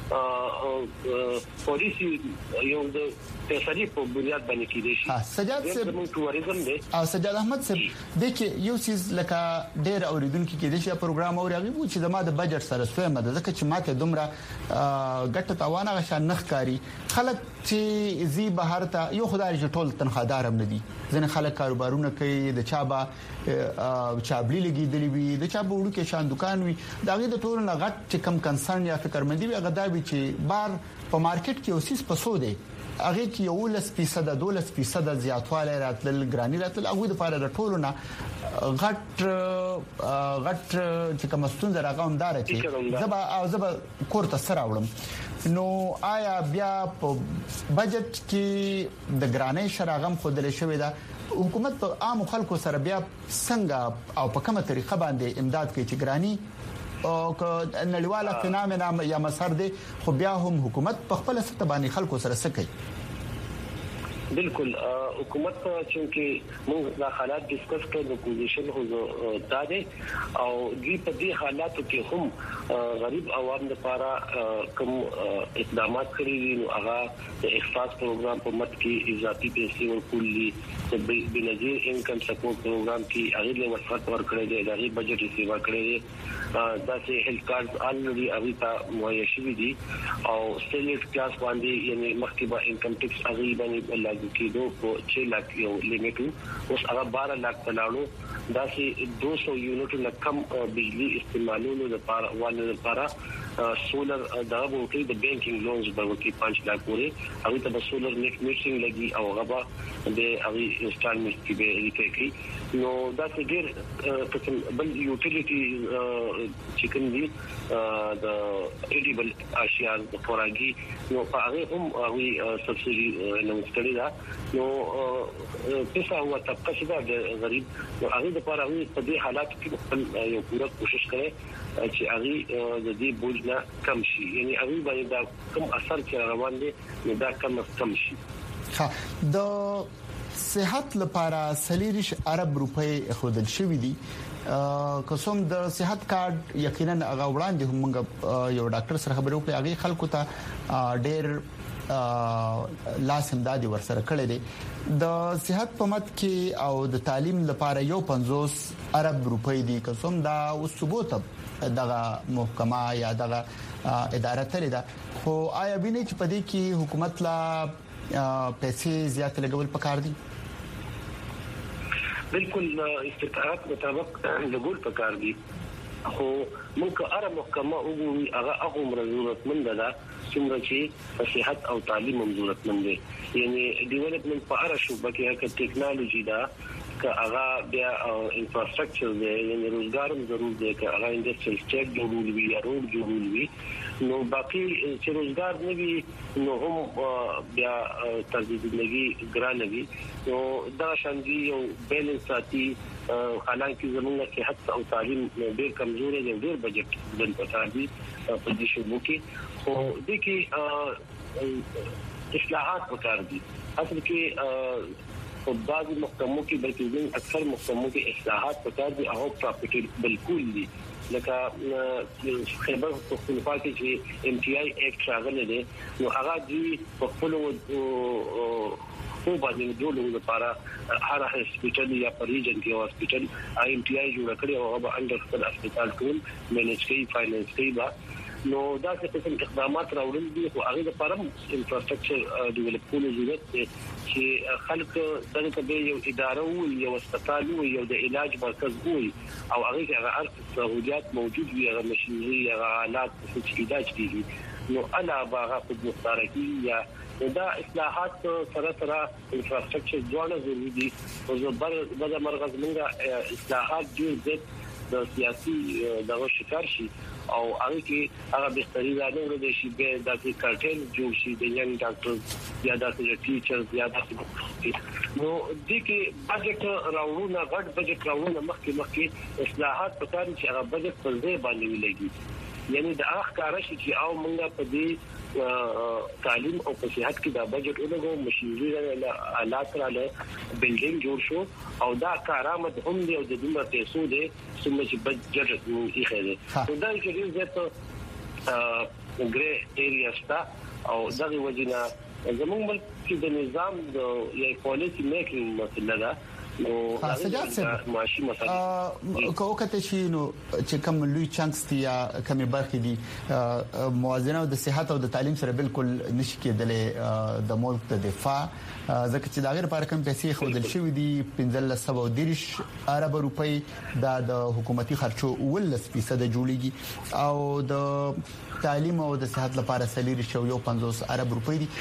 یو پالیسی یو د فیصله په بنیاد باندې کېدی شي سجاد صاحب ټوریزم دی او سجاد احمد صاحب د کې یو چیز لکه ډېر اوریدونکو کې د شي پروګرام اوري وو چې زما د بجټ سره سوې مده ځکه چې ماته دومره ګټه تاوانه غشا نخکاری خلک چې زی بهر ته یو خدای ټول تنخوادار هم ندي ځنه خلک کاروبارونه کوي د چا با چابلی لګیدلی وي د چا به وړو کې شان دکان وي داغه د ټول نه غټ چې کم کنسرن یا فکرمندي وي غداوي چې بار په مارکیټ کې اوسې پسو دی هغه کې یو لس فیصد دولس فیصد زیاتواله راتل ګرانی راتل هغه د پاره د ټولو نه غټ غټ چې کوم ستونزه راغوم دار چې زبا او زبا کوړه سره وړم نو آیا بیا په بجټ کې د ګرانی شراغم خودل شوې ده حکومت په عام خلکو سره بیا څنګه او په کومه طریقه باندې امداد کوي چې ګرانی او ک نړیواله فنامنا یا مسر دي خو بیا هم حکومت په خپل سطح باندې خلکو سره سکي بالکل حکومت چې موږ د حالات ډیسکس کړو د پوزیشن هو دا دي او دې په دې حالاتو کې هم غریب عوام لپاره کوم اقدامات کړی دي نو هغه د احساس پروګرام په مت کې اضافي پیسې ورکولي د بنظیر انکم سپورټ پروګرام کې هغه له وسات ورکړی دی د بجټ ریسیوا کړی دی دا چې هیلث کارت الریډي هغه ته مهیا شوی دي او سټیټ کلاس باندې یعنی مخکې به انکم ټیکس هغه باندې لاګو کېدو په چھ لک یو لیمیټ اوس هغه بارہ لک تلاړو دا چې دو سو یونټ نه کم بجلی استعمالولو لپاره والو لپاره سولر دا وکړي د بانکینګ لونز به وکړي پانچ لک پورې هغه ته سولر نیټ میټرینګ لګي او هغه د هغه انسټالمنټ کې به ریکړي نو دا چې ډېر قسم بل یوټیلیټي چې کوم دي د ایډیبل اشیاء د خوراکي نو هغه هم هغه سبسيډي نو ستړي دا نو پیسې هوا طبقه چې د غریب نو هغه لپاره هغه په دې حالات کې خپل یو پوره کوشش کوي چې هغه د دې بوج نه کم شي یعنی هغه باندې دا کم اثر چې روان دي نو دا کم کم شي ها د صحت لپاره سلیریش عرب روپۍ خودل شوې دي کوم د صحت کارت یقینا هغه وړاندې هم یو ډاکټر سره خبرو کوي هغه خلکو ته ډېر لاس امدادي ورسره کړی دی د صحت په مت کې او د تعلیم لپاره یو پنځوس عرب روپۍ دي کوم دا اوس ثبوت دغه محکمه یا دغه اداره تل ده خو آیا ویني چې په دې کې حکومت لا پیسې زیات لګول پکار دي بالکل استطاعت مطابق لګول پکار دي خو موږ اره محکمه وګوري هغه هغه ضرورتمند ده څومره چې صحت او تعلیم ضرورتمند دي یعنی ډیولپمنٹ په اړه شو بلکې که ټیکنالوژي دا که هغه بیا انفراستراکچر دی یعنی روزګار هم ضرور دی که هغه انډستریال سټیټ جوړول وي یا روډ جوړول وي نو باقي چې روزګار نه وي نو هم بیا طرز ژوندۍ ګران وي نو دا شاندي یو بیلنس ساتي حالانکه زموږ صحت او تعلیم ډېر کمزوري دي ډېر بجټ د پکار دي په دې شوبو کې خو د کې اصلاحات پکار دي اصل کې په بعض محکمو کې بلکې اکثر محکمو کې اصلاحات پکار دي او پراپرټي بالکل دي لکه خبر پښتونخوا کې چې ام ټي آی اکټ راغلی دی نو هغه دی په خپل خو باندې جوړول لپاره هر هسپټل یا پریجن کې هسپټل ام ټي آی جوړ کړی او هغه انډر خپل هسپتال ټول مینج کوي فاینانس کوي با نو دا څه قسم اقدامات راوړل دي خو هغه لپاره انفراستراکچر ډیولپ کول ضرورت دی چې خلک دغه به یو اداره وي یو هسپتال وي یو د علاج مرکز وي او هغه هغه هر سہولیات موجود وي هغه ماشينري هغه آلات چې علاج کیږي نو انا باغه په مسترکی یا دا اصلاحات سره سره انفراستراکچر جوړه ضروري دي او زبر د مرکز منګه اصلاحات ډیر د سیاسي دغه شکار شي او هغه کې هغه بهتري راځي د شي به د کارټل جوړ شي د ینګ ډاکټر یا د ټیچرز یا د نو د کې بجټ راوړونه غټ بجټ راوړونه مخکې مخکې اصلاحات په کار چې هغه بجټ پر ځای باندې ولګي یعنی د هغه کار شي چې او موږ په دې تعلیم او په صحت کې دا بجټ ولګو مشینری له آلات راله بلډینګ جوړ شو او دا کارامت هم دی او د دومره پیسو دی چې بجټ یې خېده نو دا چې ډیر زیات ګری ایریا شته او دغه وجنه زموږ ملک کې د نظام د یا پالیسی میکینګ مسله ده نو سجاد صاحب ماشي مسله کوکته شي نو چې کوم لوی چانکس دي یا کومه برخه دي موازنه د صحت او د تعلیم سره بالکل نشي کېدلې د ملک د دفاع ځکه چې دا غیر لپاره کوم پیسې خودل شوې دي پنځه سوه دیرش ارب روپۍ د حکومتي خرچو ولس فیصد جوړیږي او د تعلیم او د صحت لپاره سلیری شو یو پنځوس ارب روپۍ دي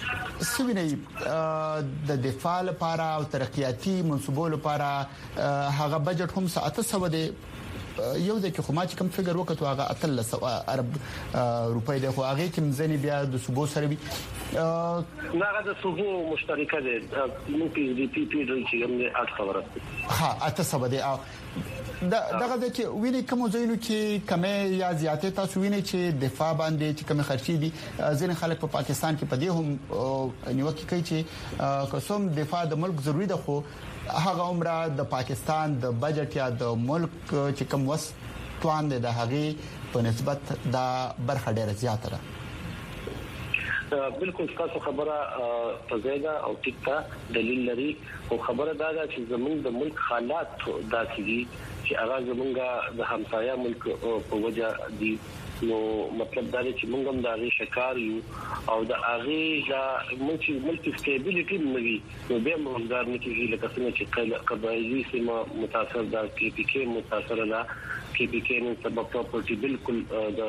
سوینه د دفاع لپاره او ترقیاتي منصوبو لپاره هغه بجټ هم ساعت سو دی یو د کې خو ما چې کوم فګر وکړو هغه اتل سو ارب روپۍ دی خو هغه کې مزنی بیا د صوبو سره وي نه هغه د صوبو مشترکه ده نو پی ډی پی پی د چې هم اټ خبره ها اته سو دی او دغه د چې ویني کوم ځایونو کې کمه یا زیاتې تاسو ویني چې دفاع باندې چې کوم خرچي دي ځین خلک په پاکستان کې په دې هم نیوکه کوي چې قسم دفاع د ملک ضروری ده خو هغه عمره د پاکستان د بجټ یا د ملک چې کوم وس توان ده د هغه په نسبت د برخه ډیره زیاته ده بالکل تاسو خبره فزیدا او ټیکا دلیل لري او خبره دا ده چې زموږ د ملک حالات داسې دي چې هغه زمونږ د همسایا ملک په وجه دي نو مطلب دا دی چې موږ هم د هغه شکار یو او د هغه د ملک ملک سټیبلیټي موږ نو به موږ دا نه کیږي لکه څنګه چې قبایلی سیمه متاثر ده کې پی کې متاثر ده کې پی کې نن سبب پراپرټي بالکل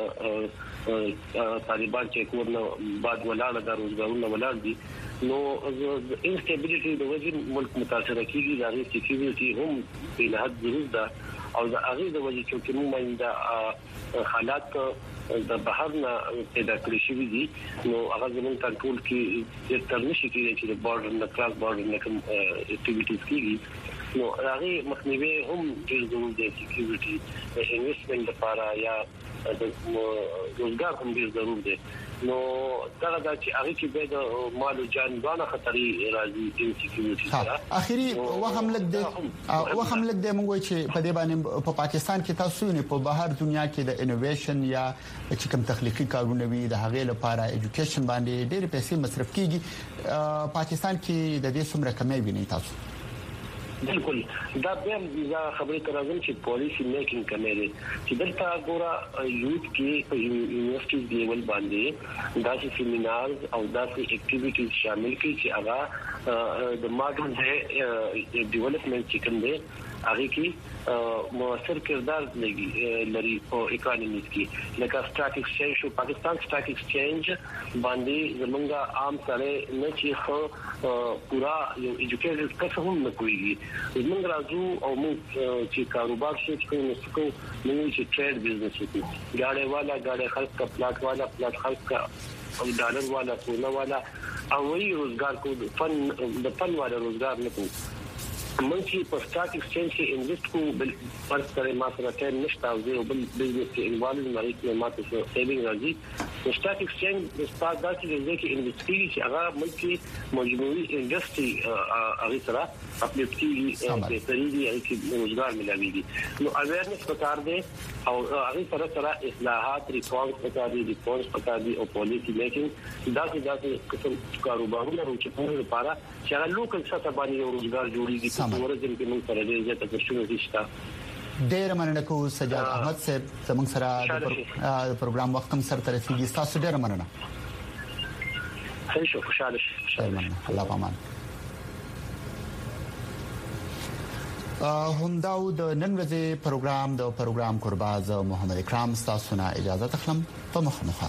د طالبان چې کورنه بعد ولاړه د روزګارونو ولاړ دي نو انسټیبلیټي د وجه ملک متاثر کیږي د هغه سکیورټي هم په لحاظ ضروري ده او د هغه د وجه چې موږ د حالات د بهر نه پیدا کړی شوی دي نو هغه زموږ کنټرول کې د تر نشي کېږي چې د بارډر نه کراس بارډر نه کوم اکټیویټیز کیږي نو هغه مخنیوي هم ډیر ضروري دي سکیورټي د انویسټمنټ لپاره یا د روزګار هم ډیر ضروري دي نو دا د چې هغه کې به د مال او جان باندې خطرې راځي د سکیورټي سره اخیری وهم لګ دی وهم لګ دی موږ چې په دې باندې په پاکستان کې تاسو نه په بهر دنیا کې د انوویشن یا چې کوم تخلیقي کارونه وي د هغه لپاره ایجوکیشن باندې ډېر پیسې مصرف کیږي پاکستان کې د دې څومره کمی ویني تاسو بالکل دا به دا خبرې ترازم چې پالیسی میکینګ کمیږي چې دلته ګوره یوت کې په یونیورسيټي لیول باندې دا چې سیمینارز او دا چې اکټیویټیز شامل کړي چې هغه د ماډرن ډے ډیولپمنٹ چې کوم دی هغه کې موثر کردار لري په اکانومي کې لکه سٹاک ایکسچینج او پاکستان سٹاک ایکسچینج باندې زمونږه عام سره نه چې خو پورا یو ایجوکیټډ کس هم نه کوي زمونږ راځو او موږ چې کاروبار شي کوو نو موږ چې ټریډ بزنس وکړو گاڑی والا گاڑی خلک کا پلاټ والا پلاټ خلک کا او ډالر والا سونا والا او وی روزګار کو فن د فن والا روزګار نه کوي موږ چې په سٹاک ایکسچینج کې انویسټ کوو بل فرض کړئ ما سره ټایم نشته او زه بل بزنس کې انوالو مې کې ما ته سیوینګ راځي سټاک ایکسچینج د سټاک داسې دی چې انویسټیږي چې هغه ملکي مجموعي انډستری هغه سره خپل کیږي په طریقې چې روزګار ملایوي نو اویرنس پکار دی او هغه سره سره اصلاحات ریفارمز پکار دي ریفارمز پکار دي او پالیسی میکینګ داسې داسې قسم کاروبارونه چې په لپاره چې هغه لوکل سطح باندې روزګار جوړیږي په ورځ کې موږ سره دې چې تاسو نشته ډیر مننه کو سجاد احمد صاحب زموږ سره د پروګرام وخت هم سره ترسيږي تاسو ډیر مننه هیڅ خوشاله شئ الله پامان همداو د نن ورځې پروګرام د پروګرام قرباز محمد اکرام تاسو نه اجازه تخلم په مخه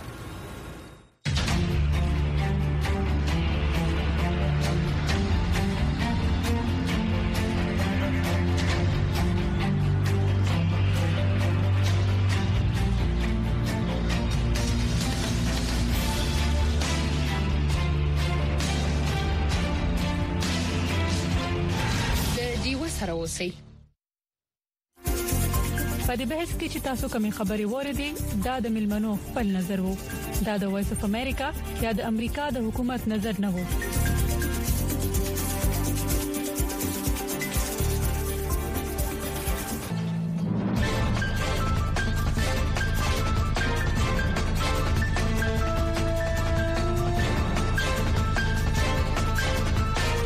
اوسئ په دې بحث کې چې تاسو کومې خبرې وریدي دا د ملمنو خپل نظر وو دا د وایس اف امریکا یا د امریکا د حکومت نظر نه وو